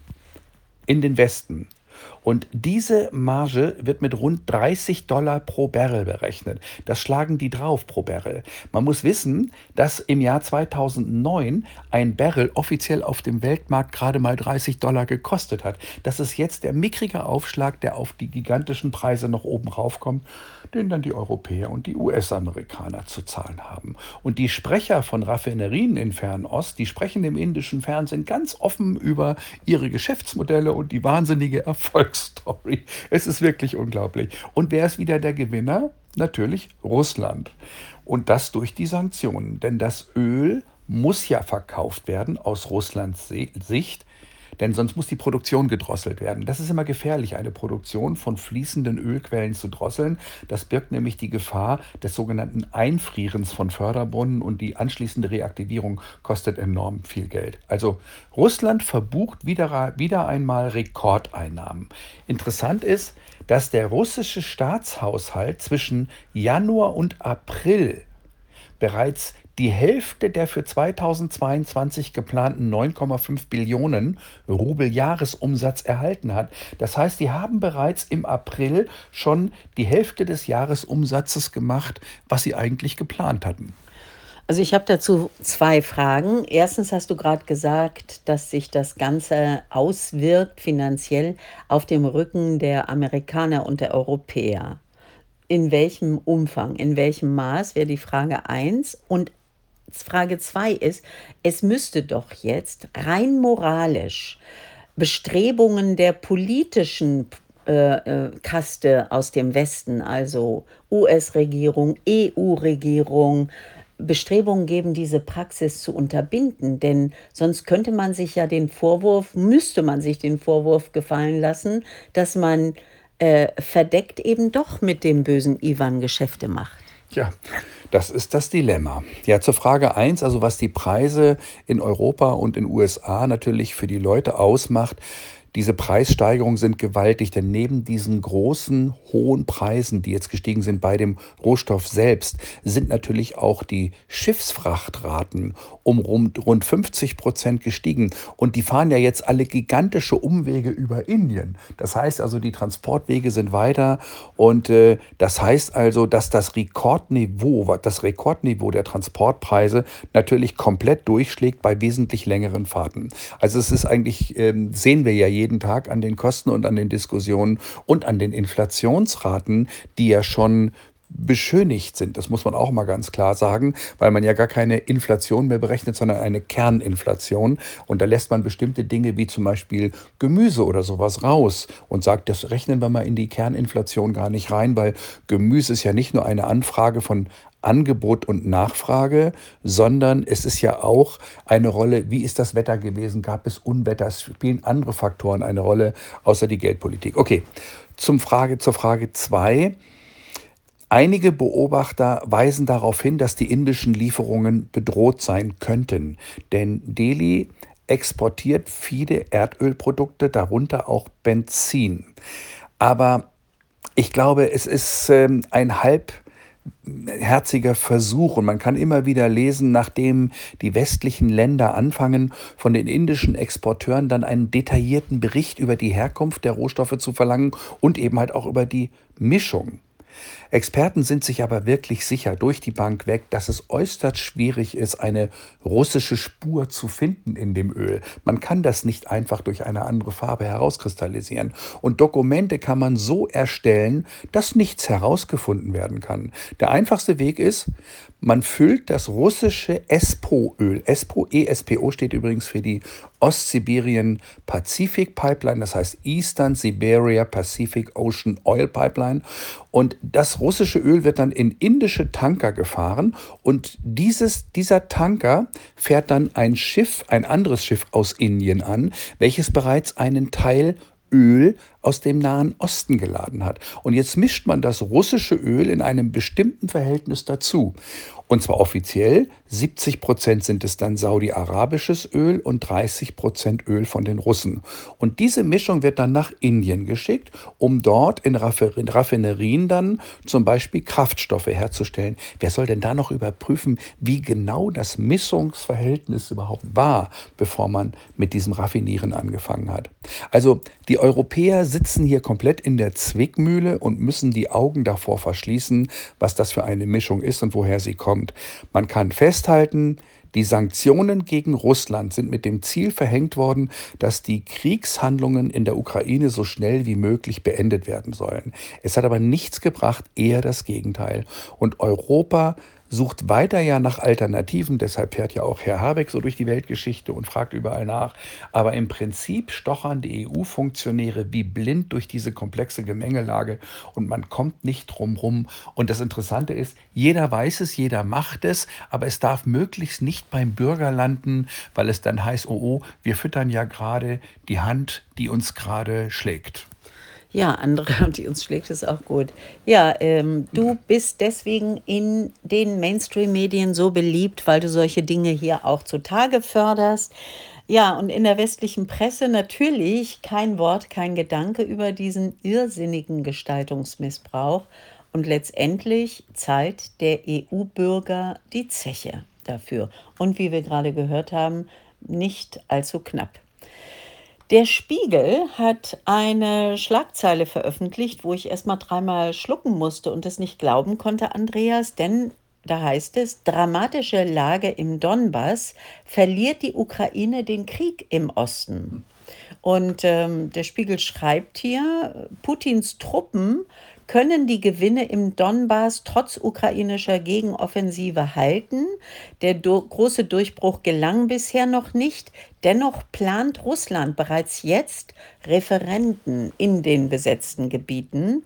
in den Westen. Und diese Marge wird mit rund dreißig Dollar pro Barrel berechnet. Das schlagen die drauf pro Barrel. Man muss wissen, dass im Jahr zweitausendneun ein Barrel offiziell auf dem Weltmarkt gerade mal dreißig Dollar gekostet hat. Das ist jetzt der mickrige Aufschlag, der auf die gigantischen Preise noch oben raufkommt, den dann die Europäer und die U S-Amerikaner zu zahlen haben. Und die Sprecher von Raffinerien in Fernost, die sprechen im indischen Fernsehen ganz offen über ihre Geschäftsmodelle und die wahnsinnige Erfolgsstory. Es ist wirklich unglaublich. Und wer ist wieder der Gewinner? Natürlich Russland. Und das durch die Sanktionen. Denn das Öl muss ja verkauft werden aus Russlands Sicht. Denn sonst muss die Produktion gedrosselt werden. Das ist immer gefährlich, eine Produktion von fließenden Ölquellen zu drosseln. Das birgt nämlich die Gefahr des sogenannten Einfrierens von Förderbrunnen und die anschließende Reaktivierung kostet enorm viel Geld. Also Russland verbucht wieder, wieder einmal Rekordeinnahmen. Interessant ist, dass der russische Staatshaushalt zwischen Januar und April bereits die Hälfte der für zweitausendzweiundzwanzig geplanten neun Komma fünf Billionen Rubel Jahresumsatz erhalten hat. Das heißt, die haben bereits im April schon die Hälfte des Jahresumsatzes gemacht, was sie eigentlich geplant hatten. Also ich habe dazu zwei Fragen. Erstens hast du gerade gesagt, dass sich das Ganze auswirkt finanziell auf dem Rücken der Amerikaner und der Europäer. In welchem Umfang, in welchem Maß wäre die Frage eins. Und Frage zwei ist, es müsste doch jetzt rein moralisch Bestrebungen der politischen äh, äh, Kaste aus dem Westen, also U S-Regierung, E U-Regierung, Bestrebungen geben, diese Praxis zu unterbinden. Denn sonst könnte man sich ja den Vorwurf, müsste man sich den Vorwurf gefallen lassen, dass man äh, verdeckt eben doch mit dem bösen Iwan Geschäfte macht. Ja, das ist das Dilemma. Ja, zur Frage eins, also was die Preise in Europa und in U S A natürlich für die Leute ausmacht. Diese Preissteigerungen sind gewaltig, denn neben diesen großen, hohen Preisen, die jetzt gestiegen sind bei dem Rohstoff selbst, sind natürlich auch die Schiffsfrachtraten um rund fünfzig Prozent gestiegen. Und die fahren ja jetzt alle gigantische Umwege über Indien. Das heißt also, die Transportwege sind weiter und äh, das heißt also, dass das Rekordniveau, das Rekordniveau der Transportpreise natürlich komplett durchschlägt bei wesentlich längeren Fahrten. Also es ist eigentlich, äh, sehen wir ja jeden Tag an den Kosten und an den Diskussionen und an den Inflationsraten, die ja schon beschönigt sind. Das muss man auch mal ganz klar sagen, weil man ja gar keine Inflation mehr berechnet, sondern eine Kerninflation. Und da lässt man bestimmte Dinge wie zum Beispiel Gemüse oder sowas raus und sagt, das rechnen wir mal in die Kerninflation gar nicht rein, weil Gemüse ist ja nicht nur eine Anfrage von Angebot und Nachfrage, sondern es ist ja auch eine Rolle, wie ist das Wetter gewesen, gab es Unwetter, es spielen andere Faktoren eine Rolle, außer die Geldpolitik. Okay, zum Frage, zur Frage zwei. Einige Beobachter weisen darauf hin, dass die indischen Lieferungen bedroht sein könnten, denn Delhi exportiert viele Erdölprodukte, darunter auch Benzin. Aber ich glaube, es ist ähm, ein halb herziger Versuch und man kann immer wieder lesen, nachdem die westlichen Länder anfangen, von den indischen Exporteuren dann einen detaillierten Bericht über die Herkunft der Rohstoffe zu verlangen und eben halt auch über die Mischung. Experten sind sich aber wirklich sicher durch die Bank weg, dass es äußerst schwierig ist, eine russische Spur zu finden in dem Öl. Man kann das nicht einfach durch eine andere Farbe herauskristallisieren. Und Dokumente kann man so erstellen, dass nichts herausgefunden werden kann. Der einfachste Weg ist, man füllt das russische ESPO-Öl, ESPO, E S P O steht übrigens für die Ostsibirien Pacific Pipeline, das heißt Eastern Siberia Pacific Ocean Oil Pipeline. Und das russische Öl wird dann in indische Tanker gefahren und dieses, dieser Tanker fährt dann ein Schiff, ein anderes Schiff aus Indien an, welches bereits einen Teil Öl aus dem Nahen Osten geladen hat. Und jetzt mischt man das russische Öl in einem bestimmten Verhältnis dazu. Und zwar offiziell, siebzig Prozent sind es dann saudi-arabisches Öl und dreißig Prozent Öl von den Russen. Und diese Mischung wird dann nach Indien geschickt, um dort in Raffinerien dann zum Beispiel Kraftstoffe herzustellen. Wer soll denn da noch überprüfen, wie genau das Mischungsverhältnis überhaupt war, bevor man mit diesem Raffinieren angefangen hat? Also die Europäer sitzen hier komplett in der Zwickmühle und müssen die Augen davor verschließen, was das für eine Mischung ist und woher sie kommt. Man kann festhalten, die Sanktionen gegen Russland sind mit dem Ziel verhängt worden, dass die Kriegshandlungen in der Ukraine so schnell wie möglich beendet werden sollen. Es hat aber nichts gebracht, eher das Gegenteil. Und Europa sucht weiter ja nach Alternativen, deshalb fährt ja auch Herr Habeck so durch die Weltgeschichte und fragt überall nach. Aber im Prinzip stochern die E U-Funktionäre wie blind durch diese komplexe Gemengelage und man kommt nicht drum rum. Und das Interessante ist, jeder weiß es, jeder macht es, aber es darf möglichst nicht beim Bürger landen, weil es dann heißt, oh oh, wir füttern ja gerade die Hand, die uns gerade schlägt. Ja, andere, die uns schlägt, ist auch gut. Ja, ähm, du bist deswegen in den Mainstream-Medien so beliebt, weil du solche Dinge hier auch zutage förderst. Ja, und in der westlichen Presse natürlich kein Wort, kein Gedanke über diesen irrsinnigen Gestaltungsmissbrauch. Und letztendlich zahlt der E U-Bürger die Zeche dafür. Und wie wir gerade gehört haben, nicht allzu knapp. Der Spiegel hat eine Schlagzeile veröffentlicht, wo ich erst mal dreimal schlucken musste und es nicht glauben konnte, Andreas, denn da heißt es: Dramatische Lage im Donbass, verliert die Ukraine den Krieg im Osten. Und ähm, der Spiegel schreibt hier, Putins Truppen können die Gewinne im Donbass trotz ukrainischer Gegenoffensive halten. Der do- große Durchbruch gelang bisher noch nicht. Dennoch plant Russland bereits jetzt Referenden in den besetzten Gebieten.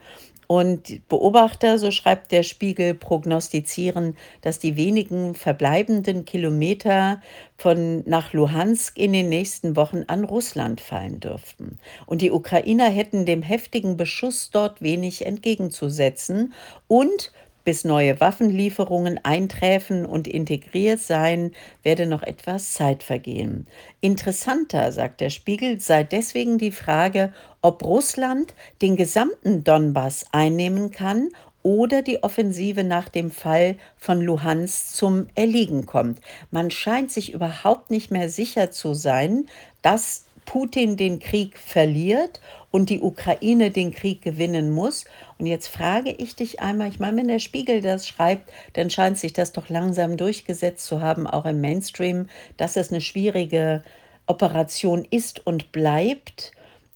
Und Beobachter, so schreibt der Spiegel, prognostizieren, dass die wenigen verbleibenden Kilometer von nach Luhansk in den nächsten Wochen an Russland fallen dürften. Und die Ukrainer hätten dem heftigen Beschuss dort wenig entgegenzusetzen. Und bis neue Waffenlieferungen eintreffen und integriert seien, werde noch etwas Zeit vergehen. Interessanter, sagt der Spiegel, sei deswegen die Frage, ob Russland den gesamten Donbass einnehmen kann oder die Offensive nach dem Fall von Luhansk zum Erliegen kommt. Man scheint sich überhaupt nicht mehr sicher zu sein, dass Putin den Krieg verliert und die Ukraine den Krieg gewinnen muss. Und jetzt frage ich dich einmal, ich meine, wenn der Spiegel das schreibt, dann scheint sich das doch langsam durchgesetzt zu haben, auch im Mainstream, dass es eine schwierige Operation ist und bleibt,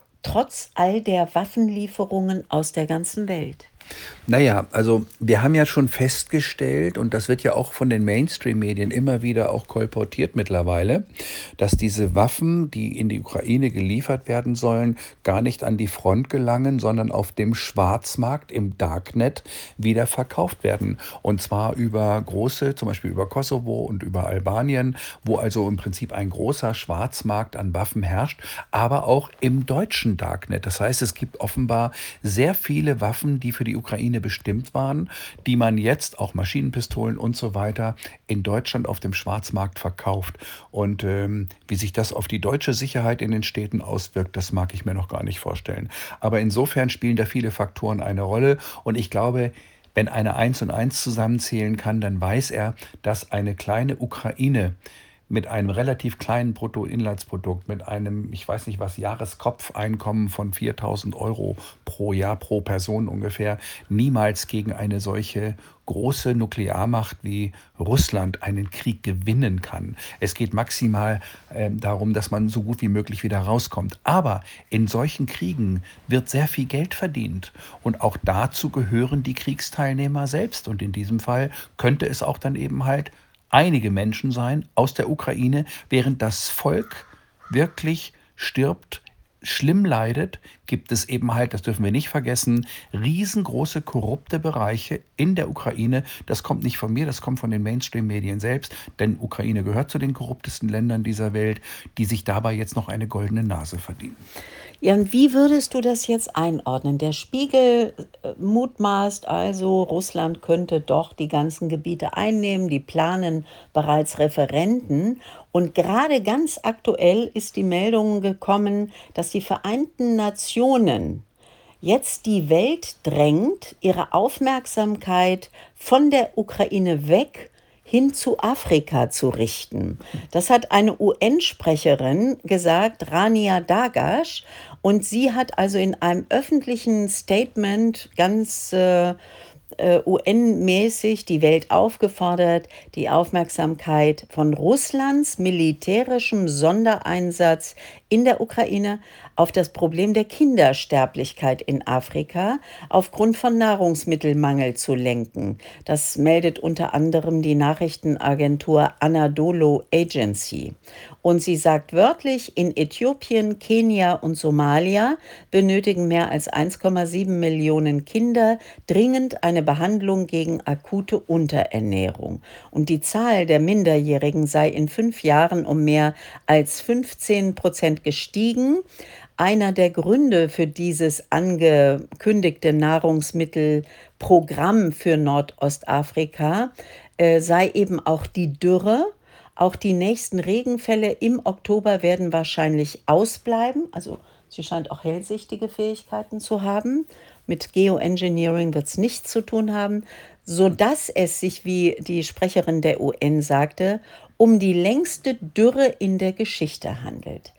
trotz all der Waffenlieferungen aus der ganzen Welt. Naja, also wir haben ja schon festgestellt, und das wird ja auch von den Mainstream-Medien immer wieder auch kolportiert mittlerweile, dass diese Waffen, die in die Ukraine geliefert werden sollen, gar nicht an die Front gelangen, sondern auf dem Schwarzmarkt im Darknet wieder verkauft werden. Und zwar über große, zum Beispiel über Kosovo und über Albanien, wo also im Prinzip ein großer Schwarzmarkt an Waffen herrscht, aber auch im deutschen Darknet. Das heißt, es gibt offenbar sehr viele Waffen, die für die Ukraine bestimmt waren, die man jetzt, auch Maschinenpistolen und so weiter, in Deutschland auf dem Schwarzmarkt verkauft. Und ähm, wie sich das auf die deutsche Sicherheit in den Städten auswirkt, das mag ich mir noch gar nicht vorstellen. Aber insofern spielen da viele Faktoren eine Rolle. Und ich glaube, wenn einer eins und eins zusammenzählen kann, dann weiß er, dass eine kleine Ukraine mit einem relativ kleinen Bruttoinlandsprodukt, mit einem, ich weiß nicht was, Jahreskopfeinkommen von viertausend Euro pro Jahr, pro Person ungefähr, niemals gegen eine solche große Nuklearmacht wie Russland einen Krieg gewinnen kann. Es geht maximal äh, darum, dass man so gut wie möglich wieder rauskommt. Aber in solchen Kriegen wird sehr viel Geld verdient. Und auch dazu gehören die Kriegsteilnehmer selbst. Und in diesem Fall könnte es auch dann eben halt einige Menschen sein aus der Ukraine, während das Volk wirklich stirbt, schlimm leidet, gibt es eben halt, das dürfen wir nicht vergessen, riesengroße korrupte Bereiche in der Ukraine. Das kommt nicht von mir, das kommt von den Mainstream-Medien selbst, denn Ukraine gehört zu den korruptesten Ländern dieser Welt, die sich dabei jetzt noch eine goldene Nase verdienen. Ja, und wie würdest du das jetzt einordnen? Der Spiegel äh, mutmaßt also, Russland könnte doch die ganzen Gebiete einnehmen, die planen bereits Referenden. Und gerade ganz aktuell ist die Meldung gekommen, dass die Vereinten Nationen jetzt die Welt drängt, ihre Aufmerksamkeit von der Ukraine weg hin zu Afrika zu richten. Das hat eine U N-Sprecherin gesagt, Rania Dagasch, und sie hat also in einem öffentlichen Statement ganz äh, äh, U N-mäßig die Welt aufgefordert, die Aufmerksamkeit von Russlands militärischem Sondereinsatz in der Ukraine auf das Problem der Kindersterblichkeit in Afrika aufgrund von Nahrungsmittelmangel zu lenken. Das meldet unter anderem die Nachrichtenagentur Anadolu Agency. Und sie sagt wörtlich, in Äthiopien, Kenia und Somalia benötigen mehr als eins Komma sieben Millionen Kinder dringend eine Behandlung gegen akute Unterernährung. Und die Zahl der Minderjährigen sei in fünf Jahren um mehr als fünfzehn Prozent gestiegen. Einer der Gründe für dieses angekündigte Nahrungsmittelprogramm für Nordostafrika äh, sei eben auch die Dürre. Auch die nächsten Regenfälle im Oktober werden wahrscheinlich ausbleiben. Also sie scheint auch hellsichtige Fähigkeiten zu haben. Mit Geoengineering wird es nichts zu tun haben, sodass es sich, wie die Sprecherin der U N sagte, um die längste Dürre in der Geschichte handelt.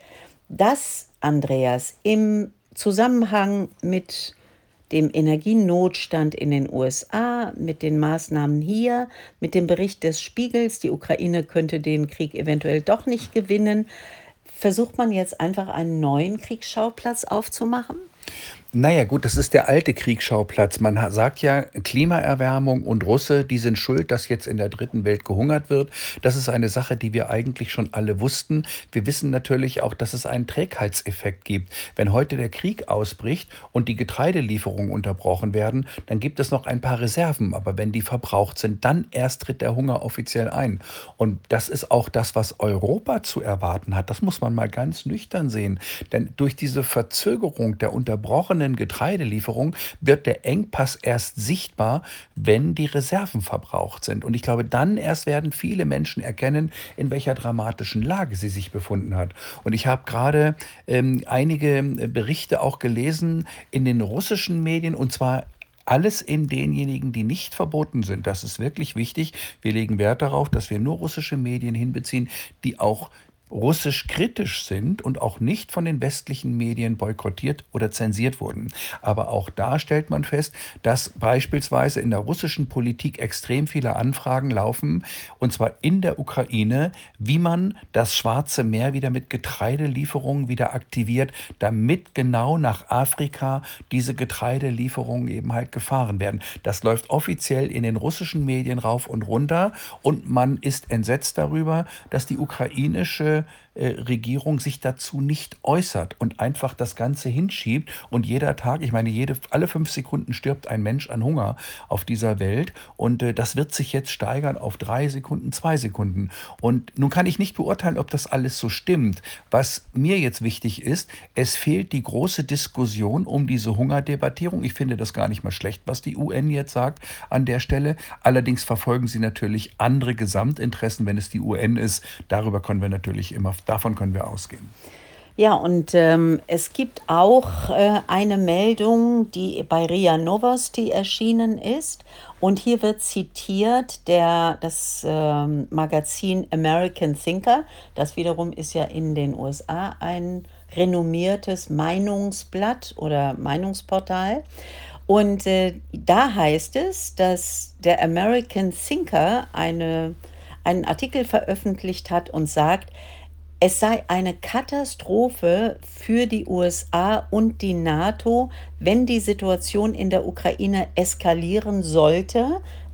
Das, Andreas, im Zusammenhang mit dem Energienotstand in den U S A, mit den Maßnahmen hier, mit dem Bericht des Spiegels, die Ukraine könnte den Krieg eventuell doch nicht gewinnen, versucht man jetzt einfach einen neuen Kriegsschauplatz aufzumachen? Naja, gut, das ist der alte Kriegsschauplatz. Man ha- sagt ja, Klimaerwärmung und Russe, die sind schuld, dass jetzt in der dritten Welt gehungert wird. Das ist eine Sache, die wir eigentlich schon alle wussten. Wir wissen natürlich auch, dass es einen Trägheitseffekt gibt. Wenn heute der Krieg ausbricht und die Getreidelieferungen unterbrochen werden, dann gibt es noch ein paar Reserven. Aber wenn die verbraucht sind, dann erst tritt der Hunger offiziell ein. Und das ist auch das, was Europa zu erwarten hat. Das muss man mal ganz nüchtern sehen. Denn durch diese Verzögerung der unterbrochenen Getreidelieferung wird der Engpass erst sichtbar, wenn die Reserven verbraucht sind. Und ich glaube, dann erst werden viele Menschen erkennen, in welcher dramatischen Lage sie sich befunden hat. Und ich habe gerade ähm, einige Berichte auch gelesen in den russischen Medien, und zwar alles in denjenigen, die nicht verboten sind. Das ist wirklich wichtig. Wir legen Wert darauf, dass wir nur russische Medien hinbeziehen, die auch russisch kritisch sind und auch nicht von den westlichen Medien boykottiert oder zensiert wurden. Aber auch da stellt man fest, dass beispielsweise in der russischen Politik extrem viele Anfragen laufen, und zwar in der Ukraine, wie man das Schwarze Meer wieder mit Getreidelieferungen wieder aktiviert, damit genau nach Afrika diese Getreidelieferungen eben halt gefahren werden. Das läuft offiziell in den russischen Medien rauf und runter, und man ist entsetzt darüber, dass die ukrainische äh, Regierung sich dazu nicht äußert und einfach das Ganze hinschiebt. Und jeder Tag, ich meine, jede, alle fünf Sekunden stirbt ein Mensch an Hunger auf dieser Welt. Und äh, das wird sich jetzt steigern auf drei Sekunden, zwei Sekunden. Und nun kann ich nicht beurteilen, ob das alles so stimmt. Was mir jetzt wichtig ist, es fehlt die große Diskussion um diese Hungerdebattierung. Ich finde das gar nicht mal schlecht, was die U N jetzt sagt an der Stelle. Allerdings verfolgen sie natürlich andere Gesamtinteressen, wenn es die U N ist. Darüber können wir natürlich immer, davon können wir ausgehen. Ja, und ähm, es gibt auch äh, eine Meldung, die bei R I A Novosti erschienen ist. Und hier wird zitiert der, das ähm, Magazin American Thinker. Das wiederum ist ja in den U S A ein renommiertes Meinungsblatt oder Meinungsportal. Und äh, da heißt es, dass der American Thinker eine, einen Artikel veröffentlicht hat und sagt, es sei eine Katastrophe für die U S A und die NATO, wenn die Situation in der Ukraine eskalieren sollte,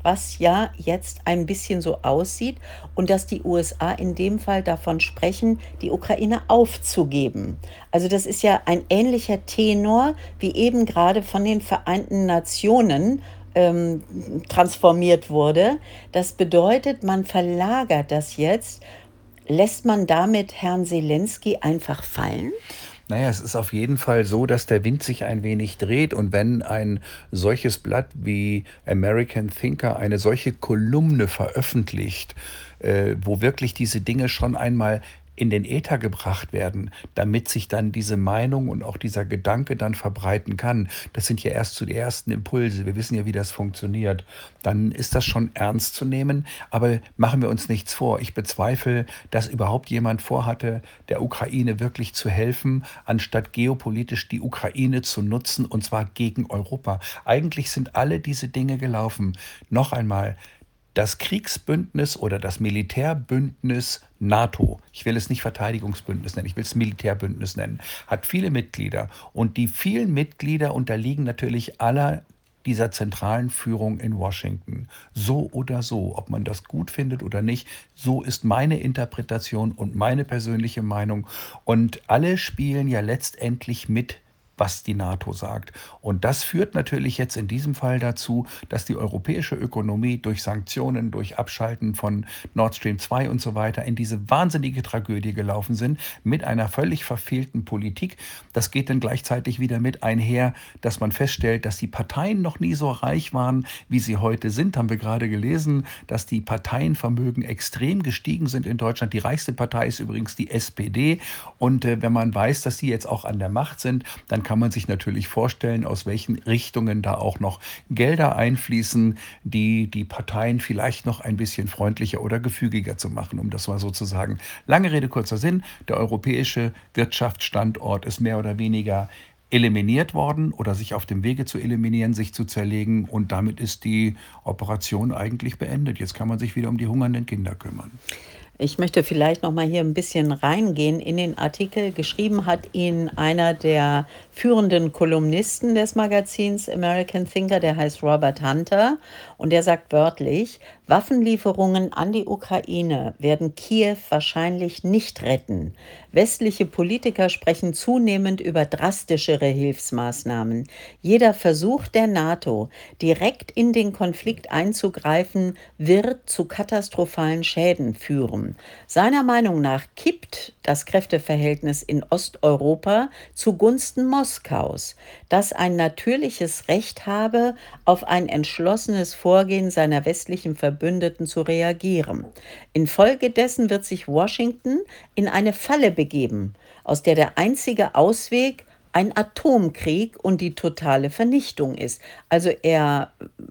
was ja jetzt ein bisschen so aussieht und dass die U S A in dem Fall davon sprechen, die Ukraine aufzugeben. Also das ist ja ein ähnlicher Tenor, wie eben gerade von den Vereinten Nationen ähm, transformiert wurde. Das bedeutet, man verlagert das jetzt. Lässt man damit Herrn Selenskyj einfach fallen? Naja, es ist auf jeden Fall so, dass der Wind sich ein wenig dreht und wenn ein solches Blatt wie American Thinker eine solche Kolumne veröffentlicht, äh, wo wirklich diese Dinge schon einmal in den Äther gebracht werden, damit sich dann diese Meinung und auch dieser Gedanke dann verbreiten kann. Das sind ja erst so die ersten Impulse. Wir wissen ja, wie das funktioniert. Dann ist das schon ernst zu nehmen. Aber machen wir uns nichts vor. Ich bezweifle, dass überhaupt jemand vorhatte, der Ukraine wirklich zu helfen, anstatt geopolitisch die Ukraine zu nutzen, und zwar gegen Europa. Eigentlich sind alle diese Dinge gelaufen. Noch einmal, das Kriegsbündnis oder das Militärbündnis NATO, ich will es nicht Verteidigungsbündnis nennen, ich will es Militärbündnis nennen, hat viele Mitglieder. Und die vielen Mitglieder unterliegen natürlich aller dieser zentralen Führung in Washington. So oder so, ob man das gut findet oder nicht, so ist meine Interpretation und meine persönliche Meinung. Und alle spielen ja letztendlich mit, was die NATO sagt. Und das führt natürlich jetzt in diesem Fall dazu, dass die europäische Ökonomie durch Sanktionen, durch Abschalten von Nord Stream zwei und so weiter in diese wahnsinnige Tragödie gelaufen sind mit einer völlig verfehlten Politik. Das geht dann gleichzeitig wieder mit einher, dass man feststellt, dass die Parteien noch nie so reich waren, wie sie heute sind. Haben wir gerade gelesen, dass die Parteienvermögen extrem gestiegen sind in Deutschland. Die reichste Partei ist übrigens die S P D. Und äh, wenn man weiß, dass die jetzt auch an der Macht sind, dann kann man sich natürlich vorstellen, aus welchen Richtungen da auch noch Gelder einfließen, die die Parteien vielleicht noch ein bisschen freundlicher oder gefügiger zu machen, um das mal so zu sagen. Lange Rede, kurzer Sinn, der europäische Wirtschaftsstandort ist mehr oder weniger eliminiert worden oder sich auf dem Wege zu eliminieren, sich zu zerlegen, und damit ist die Operation eigentlich beendet. Jetzt kann man sich wieder um die hungernden Kinder kümmern. Ich möchte vielleicht noch mal hier ein bisschen reingehen in den Artikel. Geschrieben hat ihn einer der führenden Kolumnisten des Magazins American Thinker, der heißt Robert Hunter, und der sagt wörtlich: Waffenlieferungen an die Ukraine werden Kiew wahrscheinlich nicht retten. Westliche Politiker sprechen zunehmend über drastischere Hilfsmaßnahmen. Jeder Versuch der NATO, direkt in den Konflikt einzugreifen, wird zu katastrophalen Schäden führen. Seiner Meinung nach kippt das Kräfteverhältnis in Osteuropa zugunsten Moskaus, das ein natürliches Recht habe, auf ein entschlossenes Vorgehen seiner westlichen Verbündeten zu reagieren. Infolgedessen wird sich Washington in eine Falle begeben, aus der der einzige Ausweg ein Atomkrieg und die totale Vernichtung ist. Also er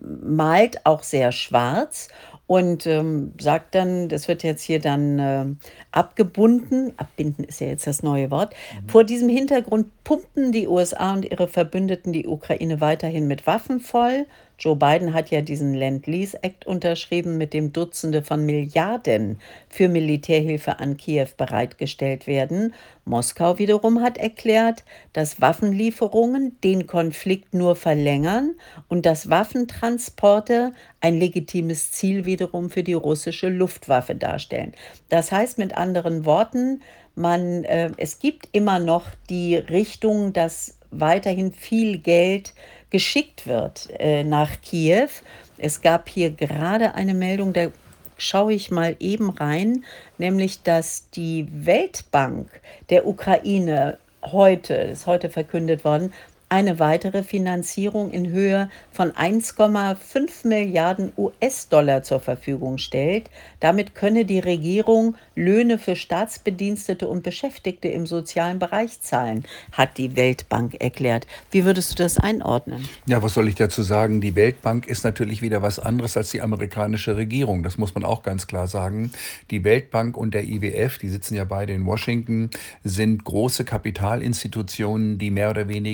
malt auch sehr schwarz und ähm, sagt dann, das wird jetzt hier dann äh, abgebunden, abbinden ist ja jetzt das neue Wort. Mhm. Vor diesem Hintergrund pumpen die U S A und ihre Verbündeten die Ukraine weiterhin mit Waffen voll. Joe Biden hat ja diesen Land-Lease-Act unterschrieben, mit dem Dutzende von Milliarden für Militärhilfe an Kiew bereitgestellt werden. Moskau wiederum hat erklärt, dass Waffenlieferungen den Konflikt nur verlängern und dass Waffentransporte ein legitimes Ziel wiederum für die russische Luftwaffe darstellen. Das heißt mit anderen Worten, man, äh, es gibt immer noch die Richtung, dass weiterhin viel Geld geschickt wird äh, nach Kiew. Es gab hier gerade eine Meldung, da schaue ich mal eben rein, nämlich dass die Weltbank der Ukraine heute, ist heute verkündet worden, eine weitere Finanzierung in Höhe von eins Komma fünf Milliarden U S-Dollar zur Verfügung stellt. Damit könne die Regierung Löhne für Staatsbedienstete und Beschäftigte im sozialen Bereich zahlen, hat die Weltbank erklärt. Wie würdest du das einordnen? Ja, was soll ich dazu sagen? Die Weltbank ist natürlich wieder was anderes als die amerikanische Regierung. Das muss man auch ganz klar sagen. Die Weltbank und der I W F, die sitzen ja beide in Washington, sind große Kapitalinstitutionen, die mehr oder weniger die Interessen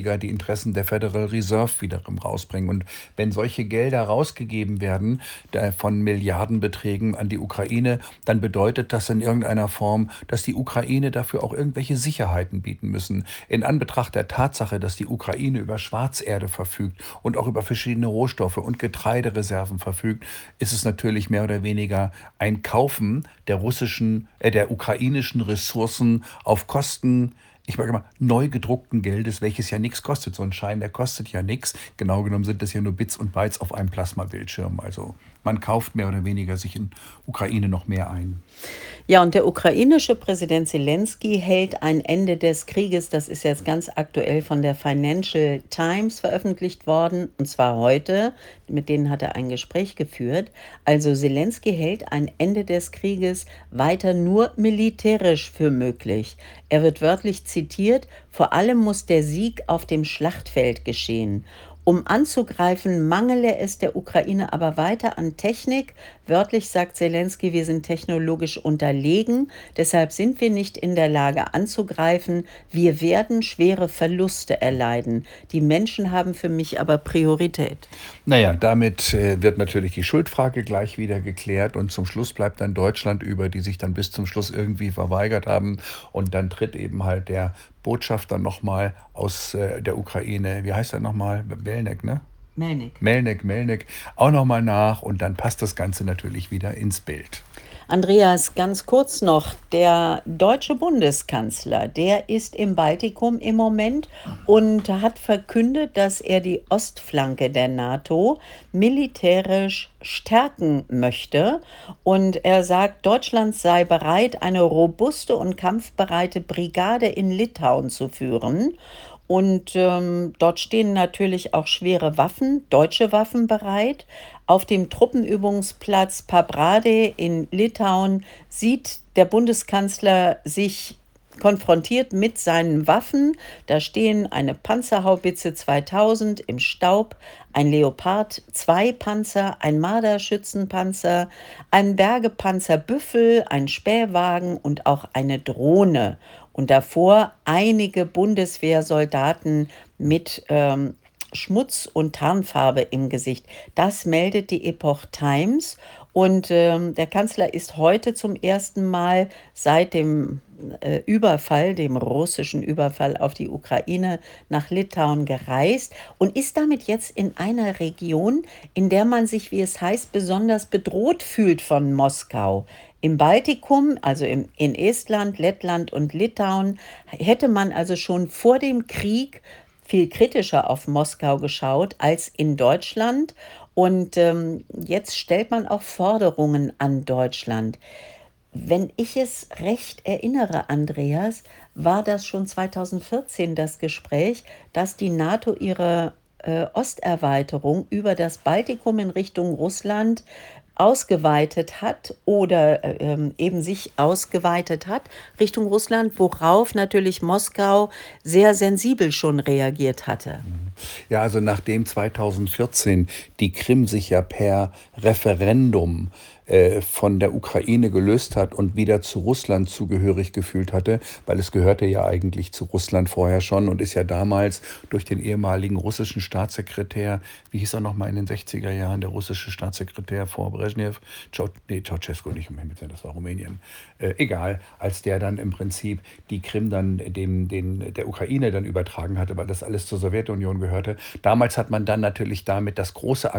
Interessen der Federal Reserve wiederum rausbringen. Und wenn solche Gelder rausgegeben werden da von Milliardenbeträgen an die Ukraine, dann bedeutet das in irgendeiner Form, dass die Ukraine dafür auch irgendwelche Sicherheiten bieten müssen. In Anbetracht der Tatsache, dass die Ukraine über Schwarzerde verfügt und auch über verschiedene Rohstoffe und Getreidereserven verfügt, ist es natürlich mehr oder weniger ein Kaufen der russischen, äh, der ukrainischen Ressourcen auf Kosten, ich sage mal, neu gedruckten Geldes, welches ja nichts kostet. So ein Schein, der kostet ja nichts. Genau genommen sind das ja nur Bits und Bytes auf einem Plasmabildschirm. Also man kauft mehr oder weniger sich in Ukraine noch mehr ein. Ja, und der ukrainische Präsident Zelensky hält ein Ende des Krieges, das ist jetzt ganz aktuell von der Financial Times veröffentlicht worden, und zwar heute, mit denen hat er ein Gespräch geführt. Also Zelensky hält ein Ende des Krieges weiter nur militärisch für möglich. Er wird wörtlich zitiert: Vor allem muss der Sieg auf dem Schlachtfeld geschehen. Um anzugreifen, mangele es der Ukraine aber weiter an Technik. Wörtlich sagt Zelensky, wir sind technologisch unterlegen, deshalb sind wir nicht in der Lage anzugreifen. Wir werden schwere Verluste erleiden. Die Menschen haben für mich aber Priorität. Naja, damit äh, wird natürlich die Schuldfrage gleich wieder geklärt und zum Schluss bleibt dann Deutschland über, die sich dann bis zum Schluss irgendwie verweigert haben. Und dann tritt eben halt der Botschafter nochmal aus äh, der Ukraine, wie heißt er nochmal? Melnik, ne? Melnik. Melnik, Melnik, auch nochmal nach und dann passt das Ganze natürlich wieder ins Bild. Andreas, ganz kurz noch, der deutsche Bundeskanzler, der ist im Baltikum im Moment und hat verkündet, dass er die Ostflanke der NATO militärisch stärken möchte. Und er sagt, Deutschland sei bereit, eine robuste und kampfbereite Brigade in Litauen zu führen. Und ähm, dort stehen natürlich auch schwere Waffen, deutsche Waffen bereit. Auf dem Truppenübungsplatz Pabrade in Litauen sieht der Bundeskanzler sich konfrontiert mit seinen Waffen. Da stehen eine Panzerhaubitze zweitausend im Staub, ein Leopard zwei Panzer, ein Marder-Schützenpanzer, ein Bergepanzer Büffel, ein Spähwagen und auch eine Drohne. Und davor einige Bundeswehrsoldaten mit ähm, Schmutz und Tarnfarbe im Gesicht. Das meldet die Epoch Times. Und ähm, der Kanzler ist heute zum ersten Mal seit dem äh, Überfall, dem russischen Überfall auf die Ukraine, nach Litauen gereist und ist damit jetzt in einer Region, in der man sich, wie es heißt, besonders bedroht fühlt von Moskau. Im Baltikum, also im, in Estland, Lettland und Litauen, hätte man also schon vor dem Krieg viel kritischer auf Moskau geschaut als in Deutschland. Und ähm, jetzt stellt man auch Forderungen an Deutschland. Wenn ich es recht erinnere, Andreas, war das schon zweitausendvierzehn das Gespräch, dass die NATO ihre äh, Osterweiterung über das Baltikum in Richtung Russland ausgeweitet hat oder äh, ähm, eben sich ausgeweitet hat Richtung Russland, worauf natürlich Moskau sehr sensibel schon reagiert hatte. Ja, also nachdem zweitausendvierzehn die Krim sich ja per Referendum äh, von der Ukraine gelöst hat und wieder zu Russland zugehörig gefühlt hatte, weil es gehörte ja eigentlich zu Russland vorher schon und ist ja damals durch den ehemaligen russischen Staatssekretär, wie hieß er nochmal in den sechziger Jahren, der russische Staatssekretär vor Brezhnev, Ceau- nee, Ceausescu nicht, das war Rumänien, äh, egal, als der dann im Prinzip die Krim dann dem, den, der Ukraine dann übertragen hatte, weil das alles zur Sowjetunion gehörte. Damals hat man dann natürlich damit das große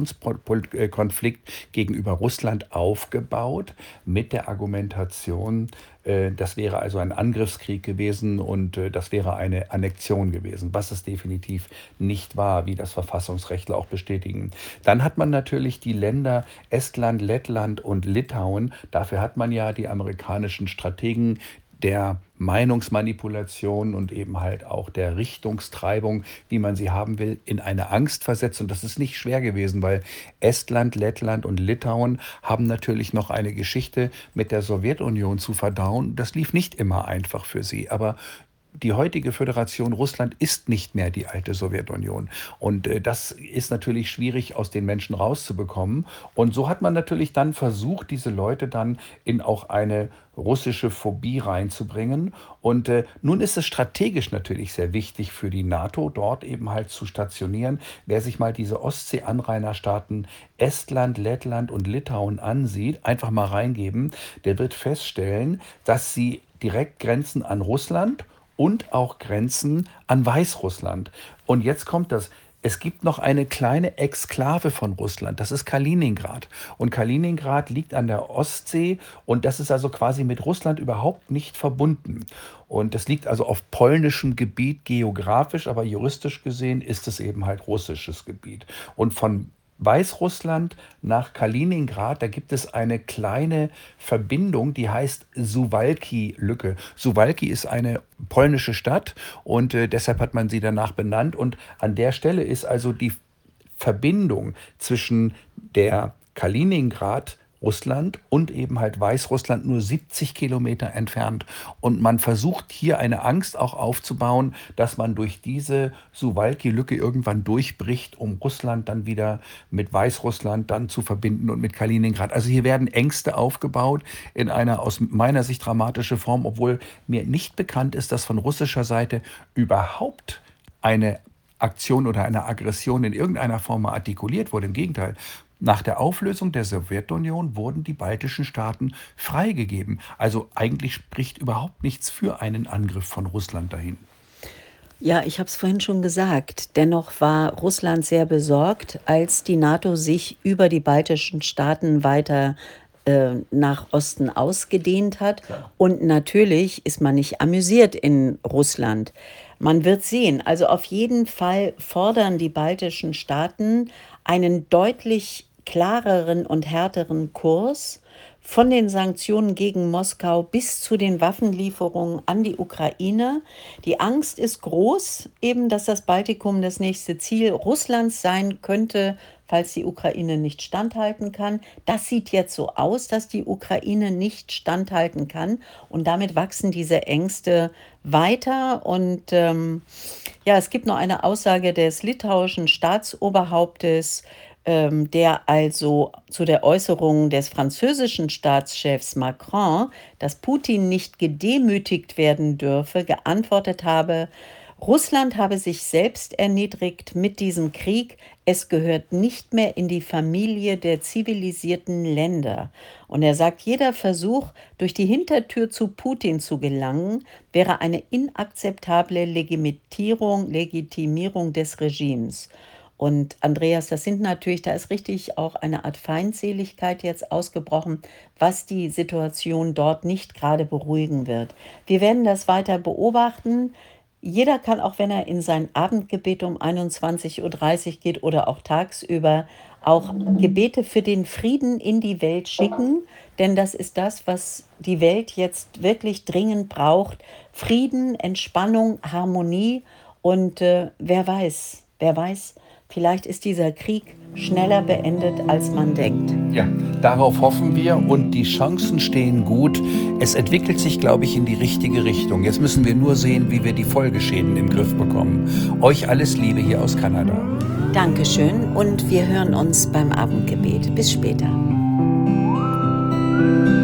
Aggressionskonflikt gegenüber Russland aufgebaut mit der Argumentation, äh, das wäre also ein Angriffskrieg gewesen und äh, das wäre eine Annexion gewesen, was es definitiv nicht war, wie das Verfassungsrechtler auch bestätigen. Dann hat man natürlich die Länder Estland, Lettland und Litauen, dafür hat man ja die amerikanischen Strategen der Meinungsmanipulation und eben halt auch der Richtungstreibung, wie man sie haben will, in eine Angst versetzt. Und das ist nicht schwer gewesen, weil Estland, Lettland und Litauen haben natürlich noch eine Geschichte mit der Sowjetunion zu verdauen. Das lief nicht immer einfach für sie, aber die heutige Föderation Russland ist nicht mehr die alte Sowjetunion. Und äh, das ist natürlich schwierig aus den Menschen rauszubekommen. Und so hat man natürlich dann versucht, diese Leute dann in auch eine russische Phobie reinzubringen. Und äh, nun ist es strategisch natürlich sehr wichtig für die NATO, dort eben halt zu stationieren. Wer sich mal diese Ostsee-Anrainerstaaten Estland, Lettland und Litauen ansieht, einfach mal reingeben, der wird feststellen, dass sie direkt grenzen an Russland und auch Grenzen an Weißrussland. Und jetzt kommt das. Es gibt noch eine kleine Exklave von Russland, das ist Kaliningrad. Und Kaliningrad liegt an der Ostsee und das ist also quasi mit Russland überhaupt nicht verbunden. Und das liegt also auf polnischem Gebiet geografisch, aber juristisch gesehen ist es eben halt russisches Gebiet. Und von Weißrussland nach Kaliningrad, da gibt es eine kleine Verbindung, die heißt Suwałki-Lücke. Suwałki ist eine polnische Stadt und äh, deshalb hat man sie danach benannt. Und an der Stelle ist also die Verbindung zwischen der Kaliningrad Russland und eben halt Weißrussland nur siebzig Kilometer entfernt. Und man versucht hier eine Angst auch aufzubauen, dass man durch diese Suwałki-Lücke irgendwann durchbricht, um Russland dann wieder mit Weißrussland dann zu verbinden und mit Kaliningrad. Also hier werden Ängste aufgebaut in einer aus meiner Sicht dramatische Form, obwohl mir nicht bekannt ist, dass von russischer Seite überhaupt eine Aktion oder eine Aggression in irgendeiner Form mal artikuliert wurde. Im Gegenteil. Nach der Auflösung der Sowjetunion wurden die baltischen Staaten freigegeben. Also eigentlich spricht überhaupt nichts für einen Angriff von Russland dahin. Ja, ich habe es vorhin schon gesagt. Dennoch war Russland sehr besorgt, als die NATO sich über die baltischen Staaten weiter äh, nach Osten ausgedehnt hat. Klar. Und natürlich ist man nicht amüsiert in Russland. Man wird sehen. Also auf jeden Fall fordern die baltischen Staaten einen deutlich klareren und härteren Kurs von den Sanktionen gegen Moskau bis zu den Waffenlieferungen an die Ukraine. Die Angst ist groß, eben, dass das Baltikum das nächste Ziel Russlands sein könnte, falls die Ukraine nicht standhalten kann. Das sieht jetzt so aus, dass die Ukraine nicht standhalten kann. Und damit wachsen diese Ängste weiter. Und ähm, ja, es gibt noch eine Aussage des litauischen Staatsoberhauptes, ähm, der also zu der Äußerung des französischen Staatschefs Macron, dass Putin nicht gedemütigt werden dürfe, geantwortet habe: Russland habe sich selbst erniedrigt mit diesem Krieg. Es gehört nicht mehr in die Familie der zivilisierten Länder. Und er sagt, jeder Versuch, durch die Hintertür zu Putin zu gelangen, wäre eine inakzeptable Legitimierung, Legitimierung des Regimes. Und Andreas, das sind natürlich, da ist richtig auch eine Art Feindseligkeit jetzt ausgebrochen, was die Situation dort nicht gerade beruhigen wird. Wir werden das weiter beobachten. Jeder kann, auch wenn er in sein Abendgebet um einundzwanzig Uhr dreißig geht oder auch tagsüber, auch Gebete für den Frieden in die Welt schicken, denn das ist das, was die Welt jetzt wirklich dringend braucht. Frieden, Entspannung, Harmonie und äh, wer weiß, wer weiß, vielleicht ist dieser Krieg schneller beendet, als man denkt. Ja, darauf hoffen wir und die Chancen stehen gut. Es entwickelt sich, glaube ich, in die richtige Richtung. Jetzt müssen wir nur sehen, wie wir die Folgeschäden im Griff bekommen. Euch alles Liebe hier aus Kanada. Dankeschön und wir hören uns beim Abendgebet. Bis später.